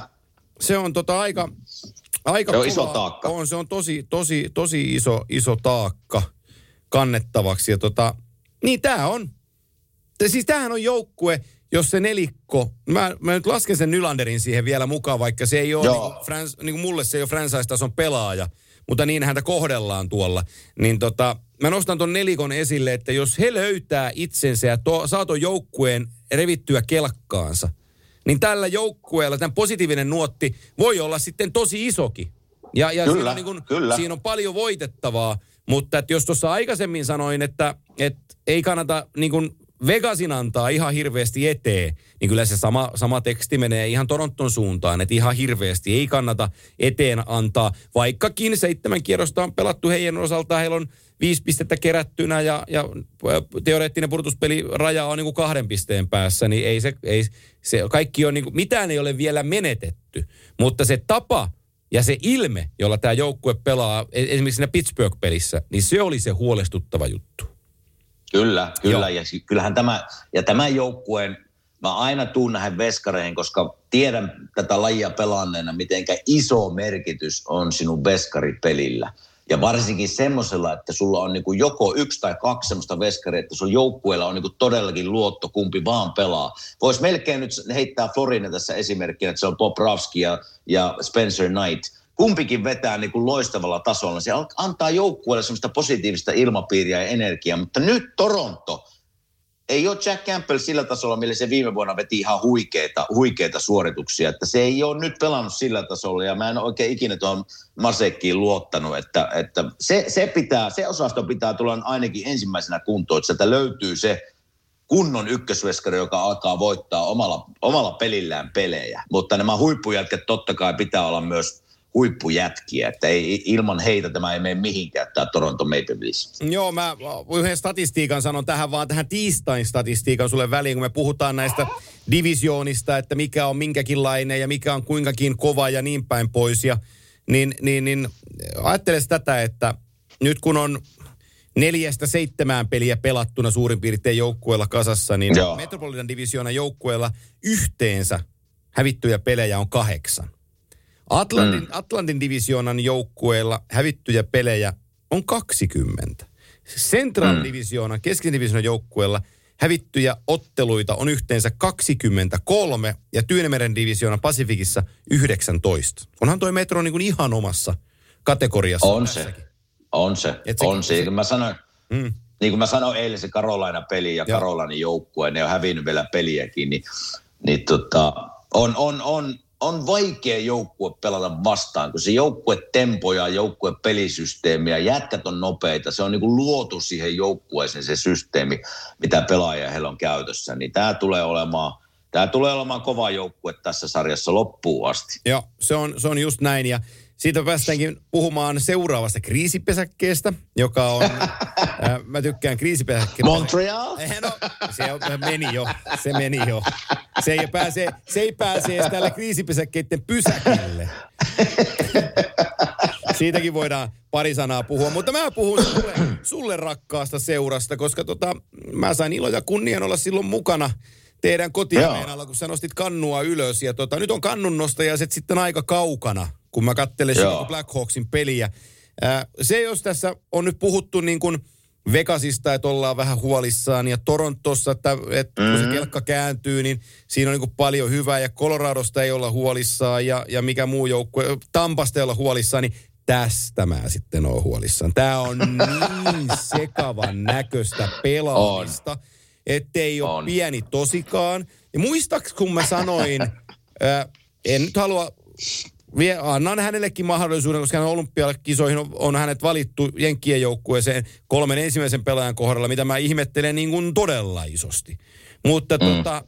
se on tota aika, aika se on kova, iso taakka. On, se on tosi, tosi, tosi iso, iso taakka kannettavaksi. Ja tota, niin tää on, siis tämähän on joukkue, jos se nelikko, mä, mä nyt lasken sen Nylanderin siihen vielä mukaan, vaikka se ei ole, niin kuin, frans, niin kuin mulle se ei ole franchise-tason pelaaja, mutta niin häntä kohdellaan tuolla. Niin tota, mä nostan ton nelikon esille, että jos he löytää itsensä ja to, saa ton joukkueen revittyä kelkkaansa, niin tällä joukkueella tämän positiivinen nuotti voi olla sitten tosi isokin. Ja, ja kyllä, siinä, on niin kun, kyllä. siinä on paljon voitettavaa, mutta että jos tuossa aikaisemmin sanoin, että, että ei kannata niin kun Vegasin antaa ihan hirveästi eteen, niin kyllä se sama, sama teksti menee ihan Toronton suuntaan, että ihan hirveästi ei kannata eteen antaa, vaikkakin seitsemän kierrosta on pelattu heidän osalta, heillä on viisi pistettä kerättynä ja, ja teoreettinen pudotuspeliraja on niin kuin kahden pisteen päässä, niin ei se, ei, se kaikki on niin kuin, mitään ei ole vielä menetetty, mutta se tapa ja se ilme, jolla tämä joukkue pelaa esimerkiksi siinä Pittsburgh-pelissä, niin se oli se huolestuttava juttu. Kyllä, kyllä. Ja kyllähän tämä, ja tämän joukkueen, mä aina tuun näihin veskareihin, koska tiedän tätä lajia pelaanneena, mitenkä iso merkitys on sinun veskaripelillä. Ja varsinkin semmoisella, että sulla on niinku joko yksi tai kaksi semmoista veskaria, että sun joukkueella on niinku todellakin luotto, kumpi vaan pelaa. Vois melkein nyt heittää Florina tässä esimerkkinä, että se on Bobrovsky ja, ja Spencer Knight. Kumpikin vetää niin kuin loistavalla tasolla. Se antaa joukkueelle semmoista positiivista ilmapiiriä ja energiaa, mutta nyt Toronto ei ole Jack Campbell sillä tasolla, millä se viime vuonna veti ihan huikeita, huikeita suorituksia. Että se ei ole nyt pelannut sillä tasolla ja mä en oikein ikinä tuohon Masekkiin luottanut. Että, että se, se, pitää, se osasto pitää tulla ainakin ensimmäisenä kuntoon, että sieltä löytyy se kunnon ykkösveskari, joka alkaa voittaa omalla, omalla pelillään pelejä. Mutta nämä huippujätkät totta kai pitää olla myös huippujätkiä, että ei, ilman heitä tämä ei mene mihinkään, tämä Toronto Maple Leafs. Joo, mä yhden statistiikan sanon tähän vaan, tähän tiistain statistiikan sulle väliin, kun me puhutaan näistä divisioonista, että mikä on minkäkinlainen ja mikä on kuinkakin kova ja niin päin pois. Ja, niin, niin, niin ajatteles tätä, että nyt kun on neljästä seitsemään peliä pelattuna suurin piirtein joukkueella kasassa, niin Joo. Metropolitan divisioonan joukkueella yhteensä hävittyjä pelejä on kahdeksan. Atlantin, mm. Atlantin divisioonan joukkueella hävittyjä pelejä on kaksikymmentä. Central mm. divisioonan, keskisen divisioonan joukkueella hävittyjä otteluita on yhteensä kaksikymmentäkolme ja Tyynemeren divisioonan Pasifikissa yhdeksäntoista. Onhan toi Metro niin kuin ihan omassa kategoriassa. On se, on se, se, on se. se. Mä sanoin, mm. niin kuin mä sanoin eilen se Carolina-peli ja Carolina joukkue, ne on hävinnyt vielä peliäkin, niin, niin tota, on, on, on, on vaikea joukkue pelata vastaan, kun se joukkuetempo ja joukkuepelisysteemi ja jätkät on nopeita. Se on niin kuin luotu siihen joukkueeseen se systeemi, mitä pelaajia heillä on käytössä. Niin tämä tulee olemaan, tämä tulee olemaan kova joukkue tässä sarjassa loppuun asti. Joo, se on, se on just näin ja siitä päästäänkin puhumaan seuraavasta kriisipesäkkeestä, joka on, ää, mä tykkään kriisipesäkkeestä. Montreal? No, se on, meni jo, se meni jo. Se ei pääse, se ei pääse edes täällä kriisipesäkkeiden pysäkille. Siitäkin voidaan pari sanaa puhua, mutta mä puhun sulle, sulle rakkaasta seurasta, koska tota, mä sain ilo ja kunnian olla silloin mukana teidän kotiameen alla, kun sä nostit kannua ylös. Ja tota, nyt on kannunnostajaiset sitten aika kaukana, kun mä katselen Chicago Blackhawksin peliä. Ää, se, jos tässä on nyt puhuttu niin kuin Vegasista, että ollaan vähän huolissaan, ja Torontossa, että, että mm-hmm. kun se kelkka kääntyy, niin siinä on niin kuin paljon hyvää, ja Coloradosta ei olla huolissaan, ja, ja mikä muu joukkue, Tampasta ei olla huolissaan, niin tästä mä sitten oon huolissaan. Tää on niin sekavan näköistä pelaamista, ettei ole on. pieni tosikaan. Ja muistaaks, kun mä sanoin, ää, en nyt halua... Vie, annan hänellekin mahdollisuuden, koska hän olympiakisoihin on, on hänet valittu Jenkkien joukkueeseen kolmen ensimmäisen pelaajan kohdalla, mitä mä ihmettelen niin kuin todella isosti. Mutta mm. tota,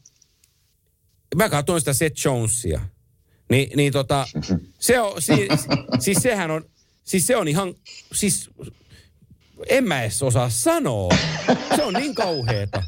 mä katsoin sitä Seth Jonesia. Ni, niin tota, se on, siis, siis sehän on, siis se on ihan, siis en mä edes osaa sanoa. Se on niin kauheeta.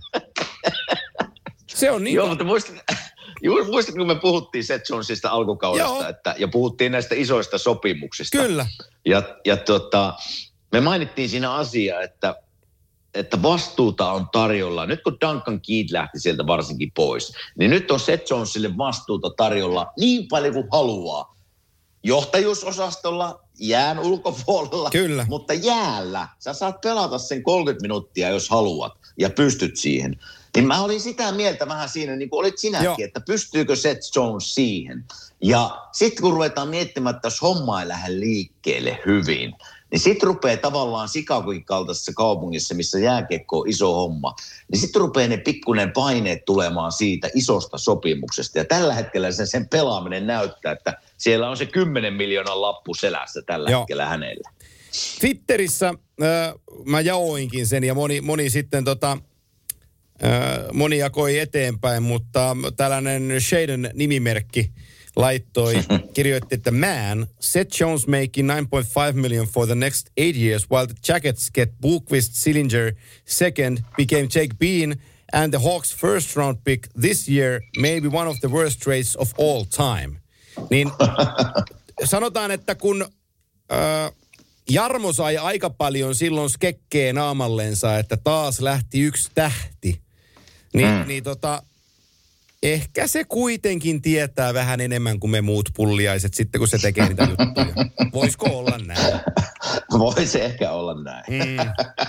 Se on niin Joo, mutta muistat... Juuri muistatko, kun me puhuttiin Seth Jonesista alkukaudesta että, ja puhuttiin näistä isoista sopimuksista. Kyllä. Ja, ja tota, me mainittiin siinä asiaa, että, että vastuuta on tarjolla. Nyt kun Duncan Keith lähti sieltä varsinkin pois, niin nyt on Seth Jonesille vastuuta tarjolla niin paljon kuin haluaa. Johtajuusosastolla, jään ulkopuolella, Kyllä. mutta jäällä. Sä saat pelata sen kolmekymmentä minuuttia, jos haluat, ja pystyt siihen. Niin mä olin sitä mieltä vähän siinä, niin kuin olit sinäkin, Joo. että pystyykö Seth Jones siihen. Ja sitten kun ruvetaan miettimään, että jos homma ei lähde liikkeelle hyvin, niin sitten rupeaa tavallaan Chicagoin kaltaisessa kaupungissa, missä jääkiekko on iso homma, niin sitten rupeaa ne pikkuinen paineet tulemaan siitä isosta sopimuksesta. Ja tällä hetkellä sen, sen pelaaminen näyttää, että siellä on se kymmenen miljoonan lappu selässä tällä Joo. hetkellä hänellä. Twitterissä äh, mä jaoinkin sen ja moni, moni sitten tota... Moni jakoi eteenpäin, mutta tällainen Shaden nimimerkki laittoi, kirjoitti, että man, Seth Jones making nine point five million for the next eight years, while the Jackets get Bookvist, Sillinger second, became Jake Bean, and the Hawks first round pick this year, maybe one of the worst trades of all time. Niin sanotaan, että kun... Äh, Jarmo sai aika paljon silloin skekkeä naamallensa, että taas lähti yksi tähti. Niin, mm. niin tota, ehkä se kuitenkin tietää vähän enemmän kuin me muut pulliaiset sitten, kun se tekee niitä juttuja. Voisiko olla näin? Voisi ehkä olla näin. Mm.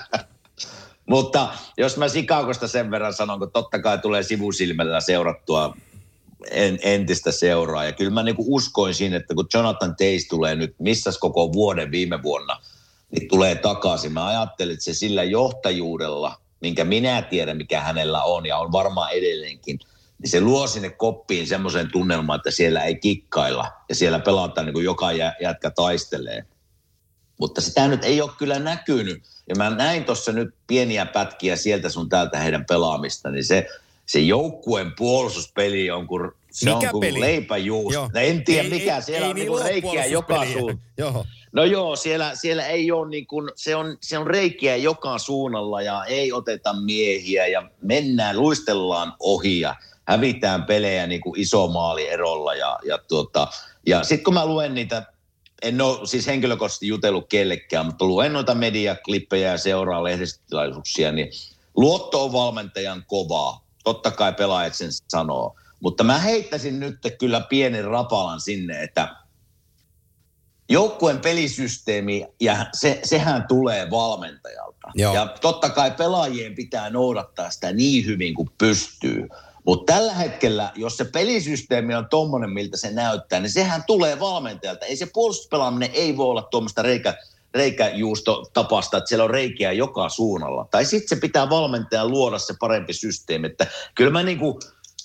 Mutta jos mä Chicagosta sen verran sanon, kun totta kai tulee sivusilmällä seurattua en, entistä seuraa. Ja kyllä mä niinku uskoin siinä, että kun Jonathan Toews tulee nyt, missäs koko vuoden viime vuonna, niin tulee takaisin. Mä ajattelin, että se sillä johtajuudella minkä minä tiedän, mikä hänellä on ja on varmaan edelleenkin, niin se luo sinne koppiin semmoisen tunnelman, että siellä ei kikkailla ja siellä pelataan niin kuin joka jätkä taistelee. Mutta sitä nyt ei ole kyllä näkynyt. Ja mä näin tuossa nyt pieniä pätkiä sieltä sun täältä heidän pelaamista, niin se, se joukkueen puolustuspeli on kuin, se mikä on kuin peli? leipäjuusto. En tiedä ei, mikä, ei, siellä ei, on niin reikiä joka suunnalla. No joo, siellä, siellä ei ole niin kuin, se on, se on reikiä joka suunnalla ja ei oteta miehiä ja mennään, luistellaan ohi ja hävitään pelejä niin kuin iso maalierolla ja, ja, tuota, ja sitten kun mä luen niitä, en ole siis henkilökohtaisesti jutellut kellekään, mutta luen noita mediaklippejä ja seuraa lehdistötilaisuuksia, niin luotto on valmentajan kovaa. Totta kai pelaajat sen sanoo. Mutta mä heittäisin nyt kyllä pienen rapalan sinne, että joukkueen pelisysteemi, ja se, sehän tulee valmentajalta. Joo. Ja totta kai pelaajien pitää noudattaa sitä niin hyvin kuin pystyy. Mutta tällä hetkellä, jos se pelisysteemi on tommonen, miltä se näyttää, niin sehän tulee valmentajalta. Ei se puolustuspelaaminen ei voi olla tuommoista reikä, reikäjuustotapasta, että siellä on reikiä joka suunnalla. Tai sitten se pitää valmentajan luoda se parempi systeemi. Että kyllä mä niinku,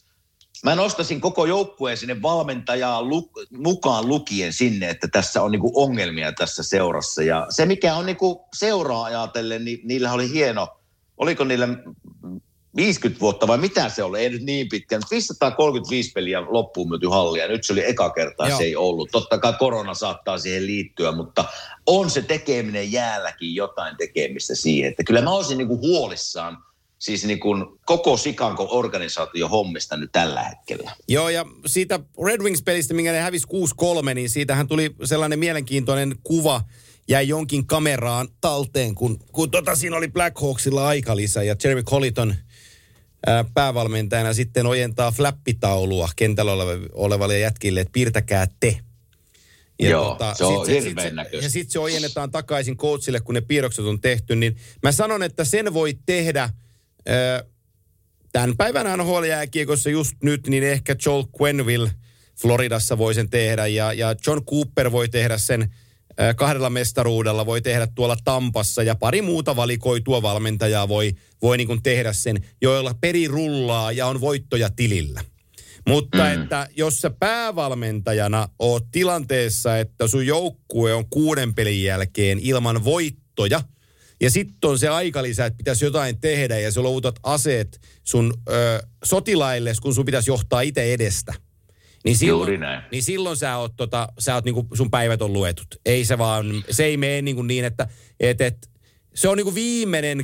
mä nostaisin koko joukkueen sinne valmentajaa lu, mukaan lukien sinne, että tässä on niinku ongelmia tässä seurassa. Ja se, mikä on niinku seuraa ajatellen, niin niillä oli hieno, oliko niillä viisikymmentä vuotta vai mitä se oli, ei nyt niin pitkään. viisisataakolmekymmentäviisi peliä loppuun myyty hallia. Nyt se oli eka kertaa, Joo. se ei ollut. Totta kai korona saattaa siihen liittyä, mutta on se tekeminen jäälläkin jotain tekemistä siihen. Että kyllä mä olisin niinku huolissaan siis niinku koko Chicago organisaation hommista nyt tällä hetkellä. Joo, ja siitä Red Wings-pelistä, minkä ne hävisi kuusi kolme, niin siitähän tuli sellainen mielenkiintoinen kuva, jäi jonkin kameraan talteen, kun, kun tota siinä oli Black Hawksilla aikalisä ja Jeremy Colliton ää, päävalmentajana sitten ojentaa flappitaulua kentällä olevalle jätkille, että piirtäkää te. Ja Joo, tota, se on sit, hirveän sit, näköistä. Ja sitten se ojennetaan takaisin coachille, kun ne piirrokset on tehty, niin mä sanon, että sen voi tehdä ää, tämän päivän N H L-jääkiekossa just nyt, niin ehkä Joel Quenneville Floridassa voi sen tehdä ja, ja John Cooper voi tehdä sen kahdella mestaruudella, voi tehdä tuolla Tampassa ja pari muuta valikoitua valmentajaa voi, voi niin kuin tehdä sen, joilla peri rullaa ja on voittoja tilillä. Mutta mm. että jos sä päävalmentajana oot tilanteessa, että sun joukkue on kuuden pelin jälkeen ilman voittoja ja sitten on se aikalisä, että pitäisi jotain tehdä ja sä luovutat aseet sun ö, sotilaille, kun sun pitäisi johtaa itse edestä. Niin silloin, niin silloin sä oot, tota, sä oot niinku, sun päivät on luetut. Ei se vaan, se ei mene niinku niin, että et, et, se on niinku viimeinen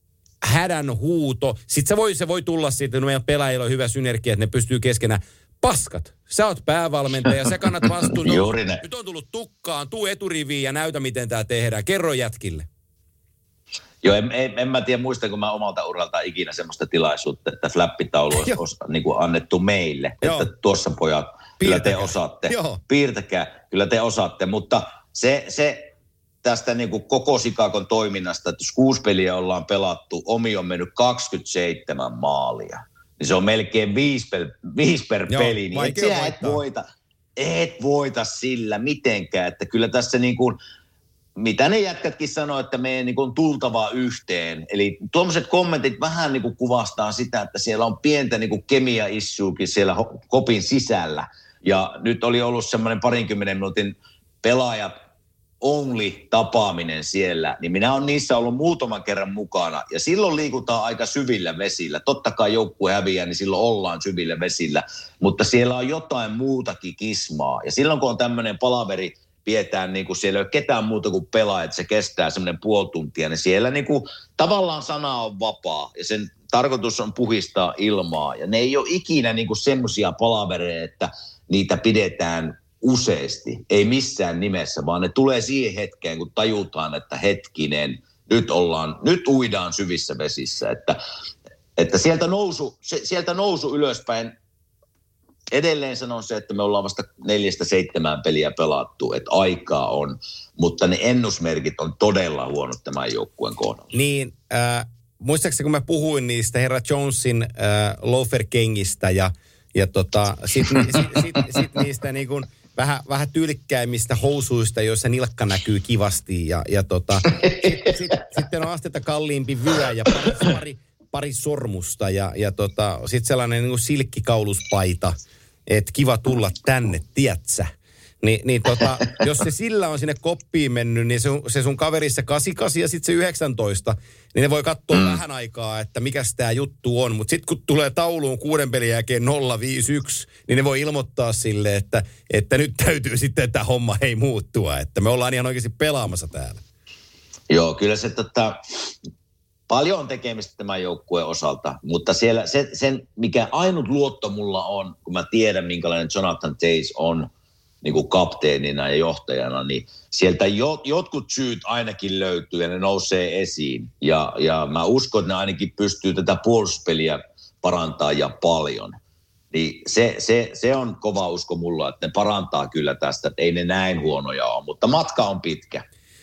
hädän huuto. Sitten se voi, se voi tulla siitä, että meidän pelaajilla on hyvä synergia, että ne pystyy keskenään. Paskat, sä oot päävalmentaja, sä kannat vastuun. Nyt on tullut tukkaan, tuu eturiviin ja näytä, miten tää tehdään. Kerro jätkille. Joo, en, en, en mä tiedä, muistanko mä omalta uralta ikinä semmoista tilaisuutta, että flappitaulu olisi os, niin kuin annettu meille. Joo. Että tuossa pojat, Piirtäkää. Kyllä te osaatte. Joo. Piirtäkää, kyllä te osaatte. Mutta se, se tästä niin kuin koko Chicagon toiminnasta, että jos kuusi peliä ollaan pelattu, omi on mennyt kaksikymmentäseitsemän maalia. Niin se on melkein viisi per, viisi per Joo, peli. Niin et sä et voita, et voita sillä mitenkään. Että kyllä tässä niin kuin mitä ne jätkätkin sanoo, että meidän niin kuin tultavaa yhteen. Eli tuommoiset kommentit vähän niin kuin kuvastaa sitä, että siellä on pientä niin kuin kemia-issuukin siellä kopin sisällä. Ja nyt oli ollut semmoinen parinkymmenen minuutin pelaajat only tapaaminen siellä, niin minä olen niissä ollut muutaman kerran mukana. Ja silloin liikutaan aika syvillä vesillä. Totta kai joukkue häviää, niin silloin ollaan syvillä vesillä. Mutta siellä on jotain muutakin kismaa. Ja silloin kun on tämmöinen palaveri, pidetään niin kuin siellä ei ole ketään muuta kuin pelaajat, se kestää semmoinen puoli tuntia, niin siellä niin kuin tavallaan sana on vapaa ja sen tarkoitus on puhistaa ilmaa ja ne ei ole ikinä niin kuin semmoisia palavereja, että niitä pidetään useasti, ei missään nimessä, vaan ne tulee siihen hetkeen, kun tajutaan, että hetkinen, nyt ollaan, nyt uidaan syvissä vesissä, että, että sieltä nousu, se, sieltä nousu ylöspäin. Edelleen sanon se, että me ollaan vasta neljästä seitsemään peliä pelattu, että aikaa on, mutta ne ennusmerkit on todella huonot tämän joukkueen kohdalla. Niin, äh, muistaakseni kun mä puhuin niistä herra Jonesin äh, loafer-kengistä ja, ja tota, sitten sit, sit, sit niistä niin kuin vähän, vähän tyylikkäimmistä housuista, joissa nilkka näkyy kivasti. Ja, ja tota, sit, sit, sitten on astetta kalliimpi vyö ja pari, pari, pari sormusta ja, ja tota, sitten sellainen niin kuin silkkikauluspaita, että kiva tulla tänne, tietsä. Ni, niin tota, jos se sillä on sinne koppiin mennyt, niin se, se sun kaverissa kahdeksankymmentäkahdeksan ja sitten se yhdeksäntoista, niin ne voi katsoa mm. vähän aikaa, että mikäs tää juttu on. Mutta sitten kun tulee tauluun kuuden pelin jälkeen nolla viisi yksi, niin ne voi ilmoittaa sille, että, että nyt täytyy sitten tämä homma ei muuttua. Että me ollaan ihan oikeasti pelaamassa täällä. Joo, kyllä se tota, paljon on tekemistä tämän joukkueen osalta, mutta siellä se, sen, mikä ainut luotto mulla on, kun mä tiedän, minkälainen Jonathan Toews on, niin kuin kapteenina ja johtajana, niin sieltä jo, jotkut syyt ainakin löytyy ja ne nousee esiin. Ja, ja mä uskon, että ne ainakin pystyy tätä puolustuspeliä parantaa ja paljon. Niin se, se, se on kova usko mulla, että ne parantaa kyllä tästä, että ei ne näin huonoja ole, mutta matka on pitkä.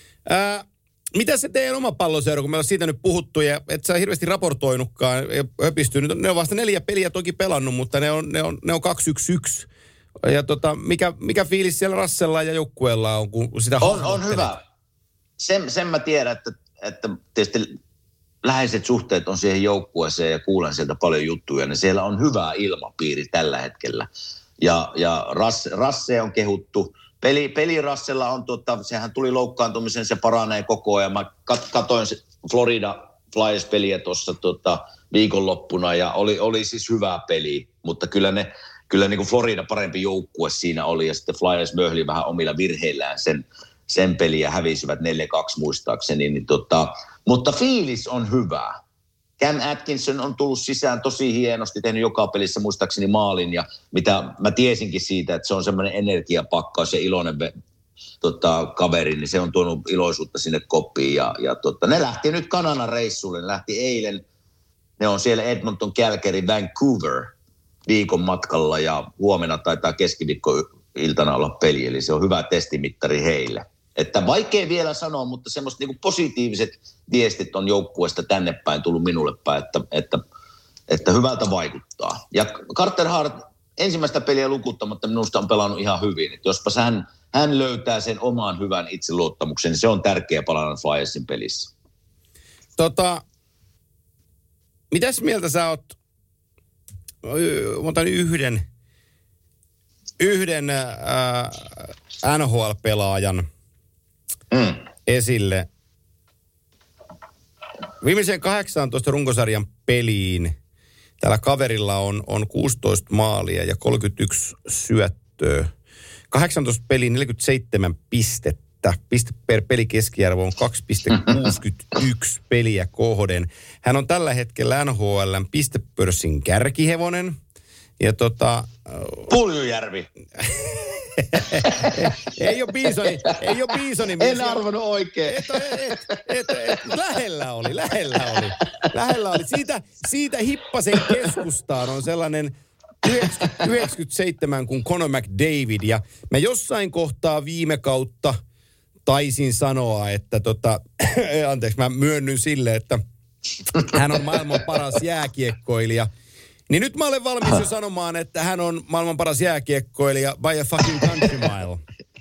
Ää, mitä se teidän oma palloseura, kun me ollaan siitä nyt puhuttu ja et sä hirveästi raportoinutkaan ja höpistynyt. Ne on vasta neljä peliä toki pelannut, mutta ne on, ne on, ne on kaksi yksi yksi. Ja tota, mikä, mikä fiilis siellä Rassella ja joukkueella on, kun sitä on, on hyvä. Sen, sen mä tiedän, että, että tietysti läheiset suhteet on siihen joukkueeseen ja kuulen sieltä paljon juttuja, niin siellä on hyvä ilmapiiri tällä hetkellä. Ja, ja Rasse, Rasse on kehuttu. Peli, peli Rassella on, tota, sehän tuli loukkaantumisen, se paranee koko ajan. Mä kat, katoin Florida Flyers-peliä tuossa tota, viikonloppuna ja oli, oli siis hyvä peli, mutta kyllä ne Kyllä niin kuin Florida parempi joukkue siinä oli ja sitten Flyers möhli vähän omilla virheillään sen, sen peliä hävisivät neljä kaksi muistaakseni. Niin tota, mutta fiilis on hyvä. Cam Atkinson on tullut sisään tosi hienosti, tehnyt joka pelissä muistaakseni maalin ja mitä mä tiesinkin siitä, että se on semmoinen energiapakkaus ja iloinen tota, kaveri, niin se on tuonut iloisuutta sinne koppiin. Ja, ja tota, ne lähti nyt Kanadan reissulle, ne lähti eilen, ne on siellä Edmonton, Calgary, Vancouver viikon matkalla ja huomenna taitaa keskiviikkoiltana olla peli, eli se on hyvä testimittari heille. Että vaikea vielä sanoa, mutta semmoiset niinku positiiviset viestit on joukkueesta tänne päin tullut minulle päin, että, että, että hyvältä vaikuttaa. Ja Carter Hart ensimmäistä peliä lukuttamatta minusta on pelannut ihan hyvin. Että jospa hän, hän löytää sen oman hyvän itseluottamuksen, niin se on tärkeä palanen Flyersin pelissä. Tota, mitäs mieltä sä oot? Mä otan yhden, yhden äh, N H L-pelaajan mm. esille. Viimeiseen kahdeksantoista runkosarjan peliin tällä kaverilla on, on kuusitoista maalia ja kolmekymmentäyksi syöttöä. kahdeksantoista peliin neljäkymmentäseitsemän pistettä. Piste per peli keskiarvo on kaksi pilkku kuusikymmentäyksi peliä kohden. Hän on tällä hetkellä N H L:n pistepörssin kärkihevonen. Ja tota... Puljujärvi. ei ole Biisoni. Ei ole Biisoni. En arvannut oikein. Et, et, et, et, et, lähellä oli, lähellä oli. Lähellä oli. Siitä, siitä Hippasen keskustaan on sellainen yhdeksänkymmentäseitsemän kuin Connor McDavid. Ja mä jossain kohtaa viime kautta taisin sanoa, että tota, anteeksi, mä myönnyn sille, että hän on maailman paras jääkiekkoilija. Niin nyt mä olen valmis jo sanomaan, että hän on maailman paras jääkiekkoilija by a fucking country mile.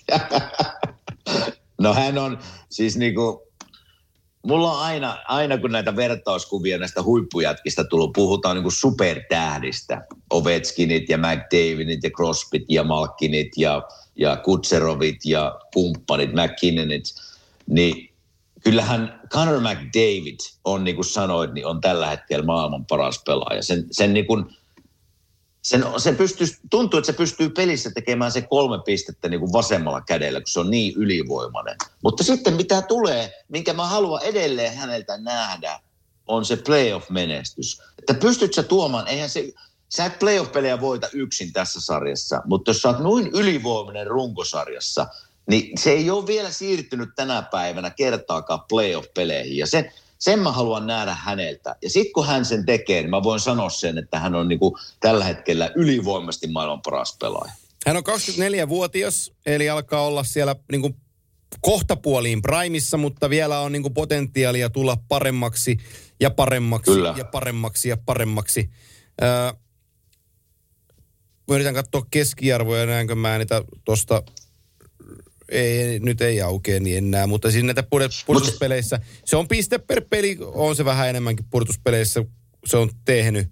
No hän on siis niinku, mulla on aina, aina kun näitä vertauskuvia näistä huippujätkistä tullut, puhutaan niinku supertähdistä. Ovechkinit ja McDavidit ja Crosbyt ja Malkinit ja, ja Kutserovit ja kumppanit, McKinnonit, niin kyllähän Connor McDavid on, niin kuin sanoit, niin on tällä hetkellä maailman paras pelaaja. Sen, sen niin kuin, sen, se pystyy, tuntuu, että se pystyy pelissä tekemään se kolme pistettä niin kuin vasemmalla kädellä, kun se on niin ylivoimainen. Mutta sitten mitä tulee, minkä mä haluan edelleen häneltä nähdä, on se playoff-menestys. Että pystyt sä tuomaan, eihän se, sä et playoff-pelejä voita yksin tässä sarjassa, mutta jos sä oot noin ylivoimainen runkosarjassa, niin se ei ole vielä siirtynyt tänä päivänä kertaakaan playoff-peleihin. Ja sen, sen mä haluan nähdä häneltä. Ja sitten kun hän sen tekee, niin mä voin sanoa sen, että hän on niinku tällä hetkellä ylivoimasti maailman paras pelaaja. Hän on kaksikymmentäneljävuotias, eli alkaa olla siellä niinku kohtapuoliin primissa, mutta vielä on niinku potentiaalia tulla paremmaksi ja paremmaksi Kyllä. ja paremmaksi ja paremmaksi. Öö, mä yritän katsoa keskiarvoja, näenkö mä niitä tosta, ei, nyt ei aukea niin enää, mutta siis näitä pudotuspeleissä, se on piste per peli, on se vähän enemmänkin pudotuspeleissä, se on tehnyt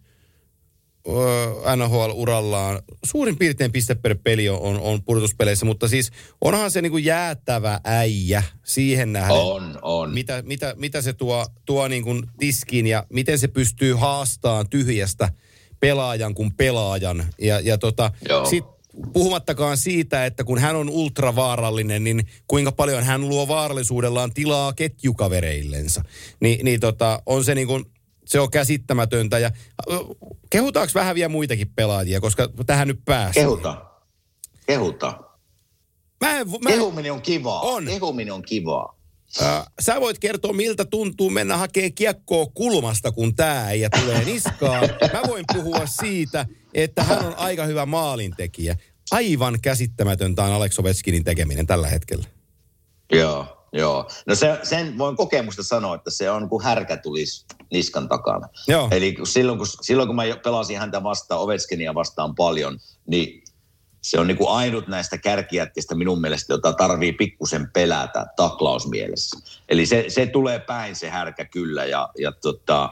N H L-urallaan. Suurin piirtein piste per peli on, on pudotuspeleissä, mutta siis onhan se niinku jäätävä äijä siihen nähden. On, on. Mitä, mitä, mitä se tuo, tuo niinku tiskiin ja miten se pystyy haastamaan tyhjästä pelaajan kuin pelaajan. Ja, ja tota, sit puhumattakaan siitä, että kun hän on ultravaarallinen, niin kuinka paljon hän luo vaarallisuudellaan tilaa ketjukavereillensa. Ni, niin tota, on se niinku... Se on käsittämätöntä ja kehutaanko vähän vielä muitakin pelaajia, koska tähän nyt pääsee. Kehuta. Kehuta. Mä en, mä... Kehuminen on kivaa. On. Kehuminen on kivaa. Äh, sä voit kertoa, miltä tuntuu mennä hakemaan kiekkoa kulmasta, kun tää äijä tulee niskaan. Mä voin puhua siitä, että hän on aika hyvä maalintekijä. Aivan käsittämätöntä on Alex Ovechkinin tekeminen tällä hetkellä. Joo. Joo, no se, sen voin kokemusta sanoa, että se on kuin härkä tulisi niskan takana. Joo. Eli silloin kun, silloin kun mä pelasin häntä vastaan, Ovechkinia vastaan paljon, niin se on niin kuin ainut näistä kärkijätkistä minun mielestä, jota tarvii pikkusen pelätä taklausmielessä. Eli se, se tulee päin se härkä kyllä ja, ja tota,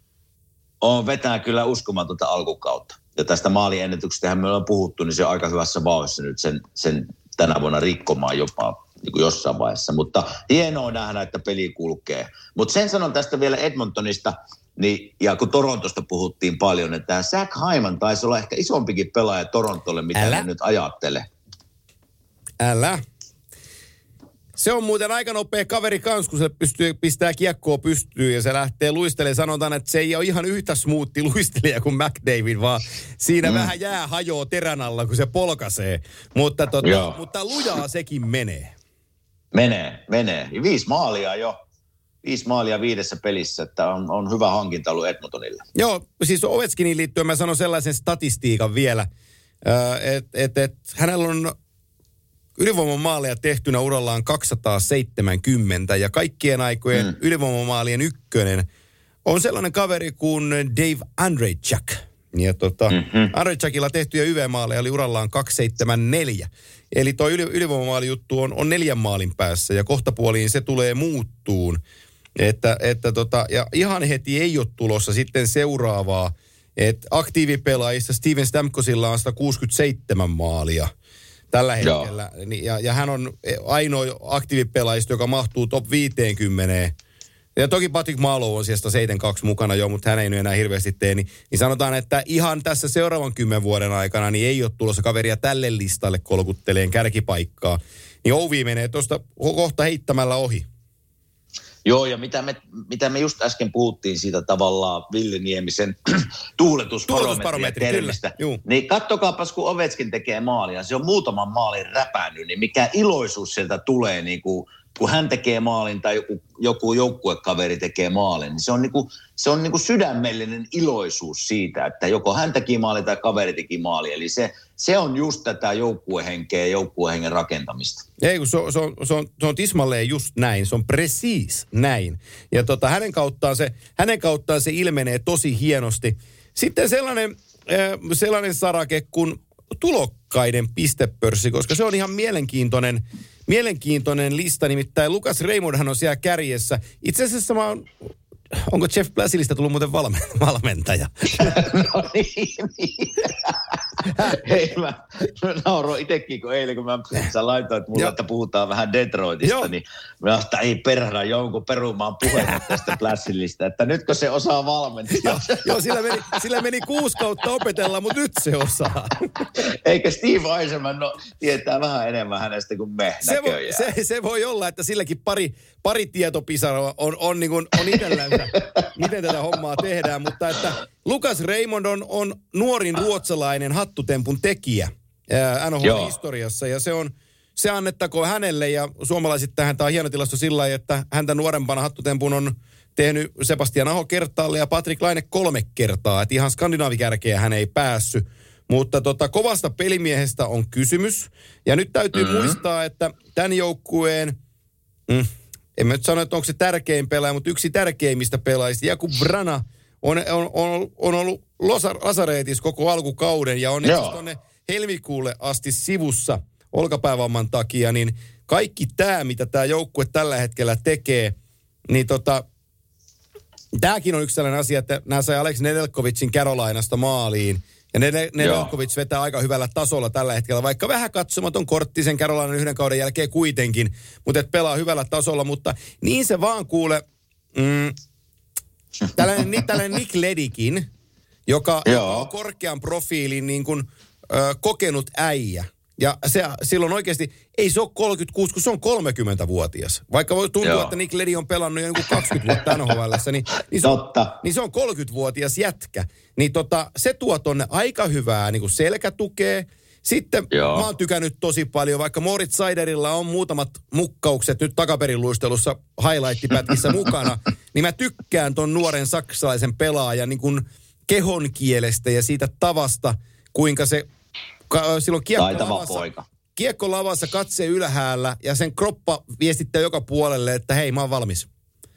on vetää kyllä uskomatonta alkukautta. Ja tästä maaliennätyksestä me ollaan puhuttu, niin se on aika hyvässä vauhdissa nyt sen, sen tänä vuonna rikkomaan jopa niin kuin jossain vaiheessa. Mutta hienoa nähdä, että peli kulkee. Mutta sen sanon tästä vielä Edmontonista, niin, ja kun Torontosta puhuttiin paljon, että tämä Zach Hyman taisi olla ehkä isompikin pelaaja Torontolle, mitä Älä. ne nyt ajattelee. Älä. Se on muuten aika nopea kaveri kans, kun se pystyy, pistää kiekkoa pystyyn ja se lähtee luistelemaan. Sanotaan, että se ei ole ihan yhtä smoothi luistelija kuin McDavid, vaan siinä mm. vähän jää hajoo terän alla, kun se polkaisee. Mutta, tota, mutta lujaa sekin menee. Menee, menee. Ja viisi maalia jo. Viisi maalia viidessä pelissä, että on, on hyvä hankinta ollut Edmontonille. Joo, siis Ovechkiniin liittyen mä sanon sellaisen statistiikan vielä, että et, et, hänellä on ylivoimamaaleja tehtynä urallaan kaksisataaseitsemänkymmentä ja kaikkien aikojen mm. ylivoimamaalien ykkönen on sellainen kaveri kuin Dave Andreychuk. Ja tota, mm-hmm. Andreychukilla tehtyjä Y V-maaleja oli urallaan kaksisataaseitsemänkymmentäneljä. Eli tuo yli, ylivoimamaalijuttu on, on neljän maalin päässä ja kohtapuoliin se tulee muuttuun. Että, että tota, ja ihan heti ei ole tulossa sitten seuraavaa, että aktiivipelaajista Steven Stamkosilla on sata kuusikymmentäseitsemän maalia tällä hetkellä. Ja, ja hän on ainoa aktiivipelaajista, joka mahtuu top viisikymmentä. Ja toki Patrick Marleau on sieltä seitsemänkymmentäkaksi mukana jo, mutta hän ei nyt enää hirveästi tee. Niin, niin sanotaan, että ihan tässä seuraavan kymmenen vuoden aikana niin ei ole tulossa kaveria tälle listalle kolkutteleen kärkipaikkaa. Niin Ovi menee tuosta kohta heittämällä ohi. Joo, ja mitä me, mitä me just äsken puhuttiin siitä tavallaan Ville Niemisen tuuletusbarometria termistä. Niin kattokaapas, kun Ovechkin tekee maalia, se on muutaman maalin räpännyt, niin mikä iloisuus sieltä tulee, niin kuin, kun hän tekee maalin tai joku, joku joukkuekaveri tekee maalin, niin se on, niin kuin, se on niin kuin sydämellinen iloisuus siitä, että joko hän teki maali tai kaveri teki maali. Eli se, se on just tätä joukkuehenkeä ja joukkuehengen rakentamista. Ei, kun se on, se on, se on, se on tismalleen just näin. Se on precis näin. Ja tota, hänen, kauttaan se, hänen kauttaan se ilmenee tosi hienosti. Sitten sellainen, äh, sellainen sarake kuin tulokkaiden pistepörssi, koska se on ihan mielenkiintoinen, mielenkiintoinen lista. Nimittäin Lukas Raymondhan on siellä kärjessä. Itse asiassa mä oon... Onko Jeff Blassilista tullut muuten valmentaja? No niin, niin. Hei, mä, mä nauroin itsekin, kun eilen, kun mä, sä laitoit mulle, että puhutaan vähän Detroitista, Joo. niin mä sanoin, että ei perhana jonkun perumaan puhetta tästä Blassilista, että nytkö se osaa valmentaa? Joo, sillä meni, sillä meni kuusi kautta opetella, mutta nyt se osaa. Eikä Steve Eisenman no, tietää vähän enemmän hänestä kuin me se näköjään. Voi, se, se voi olla, että silläkin pari, pari tietopisaraa on, on, niin kuin, on itsellänsä, miten tätä hommaa tehdään, mutta että Lukas Raymond on, on nuorin ruotsalainen hattutempun tekijä N H L-historiassa ja se on, se annettakoon hänelle ja suomalaiset tähän, tämä on hieno tilasto sillä lailla, että häntä nuorempana hattutempun on tehnyt Sebastian Aho kertaalle ja Patrik Laine kolme kertaa, että ihan skandinaavikärkeä hän ei päässyt, mutta tota, kovasta pelimiehestä on kysymys ja nyt täytyy mm-hmm. muistaa, että tämän joukkueen, mm, en mä nyt sano, että onko se tärkein pelaaja, mutta yksi tärkeimmistä pelaajista, Jakub Vrana, on, on, on, on ollut lasareetissa koko alkukauden ja on itse tuonne helmikuulle asti sivussa olkapäivamman takia, niin kaikki tämä, mitä tämä joukkue tällä hetkellä tekee, niin tota, tämäkin on yksi sellainen asia, että nämä sai Alex Nedeljkovicin Carolinasta maaliin. Ja Nedeljkovic vetää aika hyvällä tasolla tällä hetkellä, vaikka vähän katsomaton kortti sen Carolinan yhden kauden jälkeen kuitenkin, mutta et pelaa hyvällä tasolla, mutta niin se vaan kuule, mm, tällainen, tällainen Nick Ledikin, joka, joka on korkean profiilin niin kuin, ö, kokenut äijä. Ja se, silloin oikeasti, ei se ole kolmekymmentäkuusi, kun se on kolmekymmentävuotias. Vaikka voi tuntua, Joo. että Nick Leddy on pelannut jo niin kaksikymmentä vuotta N H L:ssä, niin, niin, se on, niin se on kolmekymmentävuotias jätkä. Niin tota, se tuo tonne aika hyvää niin kuin selkätukea. Sitten Joo. mä oon tykännyt tosi paljon, vaikka Moritz Seiderilla on muutamat mukkaukset nyt takaperin luistelussa highlight-pätkissä mukana, niin mä tykkään ton nuoren saksalaisen pelaajan niin kuin kehon kielestä ja siitä tavasta, kuinka se Ka- silloin kiekko lavassa, kiekko lavassa, katse ylhäällä ja sen kroppa viestittää joka puolelle, että hei, mä oon valmis.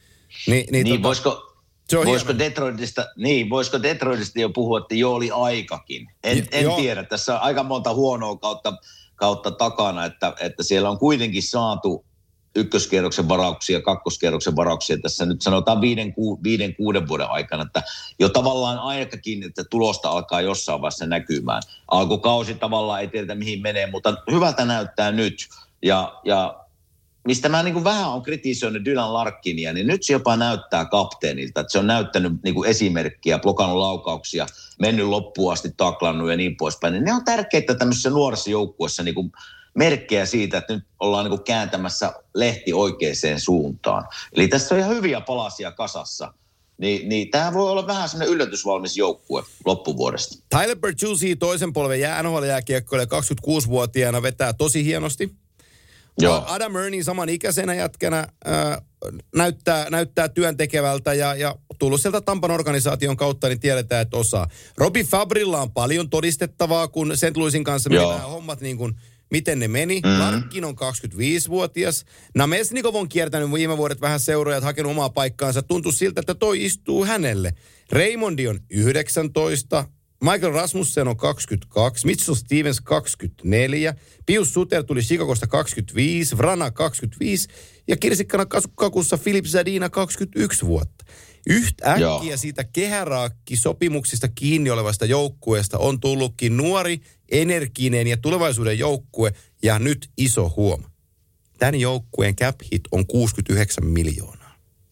Ni, niin niin tota, voisiko, voisiko, Detroitista, niin voisiko Detroitista jo puhua, että jo oli aikakin? En, en tiedä. Tässä on aika monta huonoa kautta, kautta takana, että, että siellä on kuitenkin saatu ykköskierroksen varauksia, kakkoskierroksen varauksia tässä nyt sanotaan viiden, ku, viiden kuuden vuoden aikana, että jo tavallaan aikakin, että tulosta alkaa jossain vaiheessa näkymään. Alkukausi tavallaan ei tiedetä mihin menee, mutta hyvältä näyttää nyt. Ja, ja mistä mä niin kuin vähän on kritisoinut Dylan Larkinia, niin nyt se jopa näyttää kapteenilta, että se on näyttänyt niin kuin esimerkkiä, blokannut laukauksia, mennyt loppuun asti, taklannut ja niin poispäin. Niin ne on tärkeitä tämmöisessä nuoressa joukkuessa niin kuin merkkejä siitä, että nyt ollaan niin kuin kääntämässä lehti oikeaan suuntaan. Eli tässä on ihan hyviä palasia kasassa. Niin, niin tämä voi olla vähän sellainen yllätysvalmis joukkue loppuvuodesta. Tyler Bertuzzi toisen polven jää N H L-jääkiekkoille kaksikymmentäkuusivuotiaana vetää tosi hienosti. Joo. Adam Ernie saman ikäisenä jätkänä äh, näyttää, näyttää työntekevältä ja, ja tullut sieltä Tampan organisaation kautta, niin tiedetään, että osaa. Robbie Fabrilla on paljon todistettavaa, kun Saint Louisin kanssa meni nämä hommat niin kuin miten ne meni. Mm-hmm. Larkin on kaksikymmentäviisivuotias. Namesnikov on kiertänyt viime vuodet vähän seuraajat, hakenut omaa paikkaansa. Tuntuu siltä, että toi istuu hänelle. Raymondi on yhdeksäntoista. Michael Rasmussen on kaksikymmentäkaksi. Mitchell Stevens kaksikymmentäneljä. Pius Suter tuli Chicagosta kaksikymmentäviisi. Vrana kaksikymmentäviisi. Ja kirsikkana kakussa Filip Zadina kaksikymmentäyksi vuotta. Yhtäkkiä Joo. siitä kehäraakki-sopimuksista kiinni olevasta joukkueesta on tullutkin nuori, energinen ja tulevaisuuden joukkue. Ja nyt iso huoma. Tämän joukkueen cap hit on kuusikymmentäyhdeksän miljoonaa.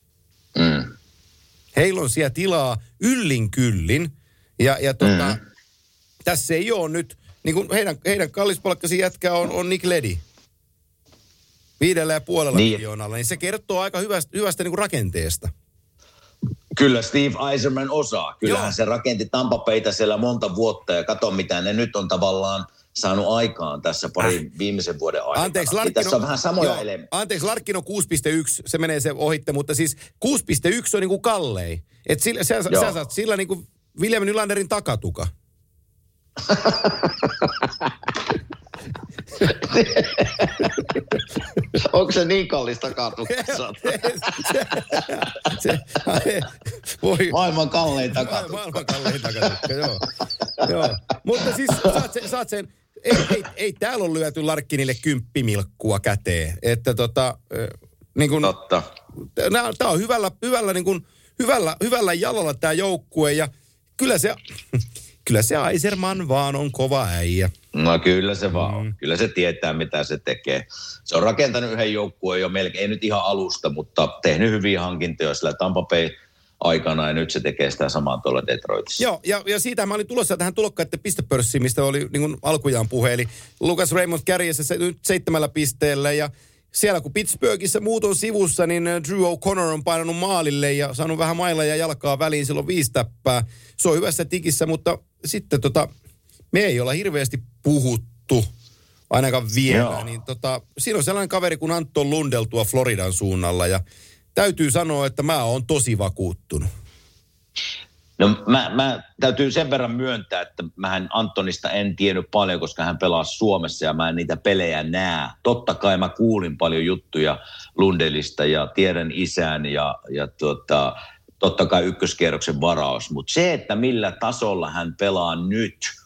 Mm. Heillä on siellä tilaa yllin kyllin. Ja, ja tota, mm. tässä ei ole nyt, niin kuin heidän, heidän kallispalkkasi jätkä on, on Nick Leddy. Viidellä ja puolella niin. miljoonalla. Niin se kertoo aika hyvästä, hyvästä niin kuin rakenteesta. Kyllä Steve Yzerman osaa. Kyllähän Joo. se rakenti Tampa Bayta siellä monta vuotta ja kato mitä ne nyt on tavallaan saanut aikaan tässä pari äh. viimeisen vuoden aikana. Anteeksi, Larkin tässä on vähän samoja elementtejä. Anteeksi, Larkin on kuusi pilkku yksi, se menee se ohitte, mutta siis kuusi pilkku yksi on niin kuin kallei. Että sillä, sä, sä saat sillä niin kuin William Nylanderin takatuka. Onko se niin kallis takatuka? Maailman kallein takatuka. Maailman kallein takatuka, joo. joo. Mutta siis saat sen, saat sen ei, ei, ei täällä ole lyöty Larkkinille kymppimilkkua käteen. Että tota, niin kun, Totta. Tää on hyvällä, hyvällä, niin kun, hyvällä, hyvällä jalalla tää joukkue ja kyllä se, kyllä se Yzerman vaan on kova äijä. No kyllä se vaan on. Mm. Kyllä se tietää, mitä se tekee. Se on rakentanut yhden joukkueen jo melkein, ei nyt ihan alusta, mutta tehnyt hyviä hankintoja sillä Tampa Bay aikana ja nyt se tekee sitä samaa tuolla Detroitissa. Joo, ja, ja siitä mä olin tulossa tähän tulokkaiden pistepörssiin, mistä oli niin kuin alkujaan puhe. Eli Lucas Raymond kärjessä nyt seitsemällä pisteellä ja siellä kun Pittsburghissa muut on sivussa, niin Drew O'Connor on painanut maalille ja saanut vähän mailla ja jalkaa väliin, silloin viisi täppää. Se on hyvässä tikissä, mutta sitten tota, me ei olla hirveästi puhuttu, ainakaan vielä. Joo. Niin tota, siinä on sellainen kaveri kuin Anton Lundell tuo Floridan suunnalla ja täytyy sanoa, että mä oon tosi vakuuttunut. No mä, mä täytyy sen verran myöntää, että mähän Antonista en tiennyt paljon, koska hän pelaa Suomessa ja mä en niitä pelejä näe. Totta kai mä kuulin paljon juttuja Lundellista ja tiedän isän ja, ja tuota, totta kai ykköskierroksen varaus. Mutta se, että millä tasolla hän pelaa nyt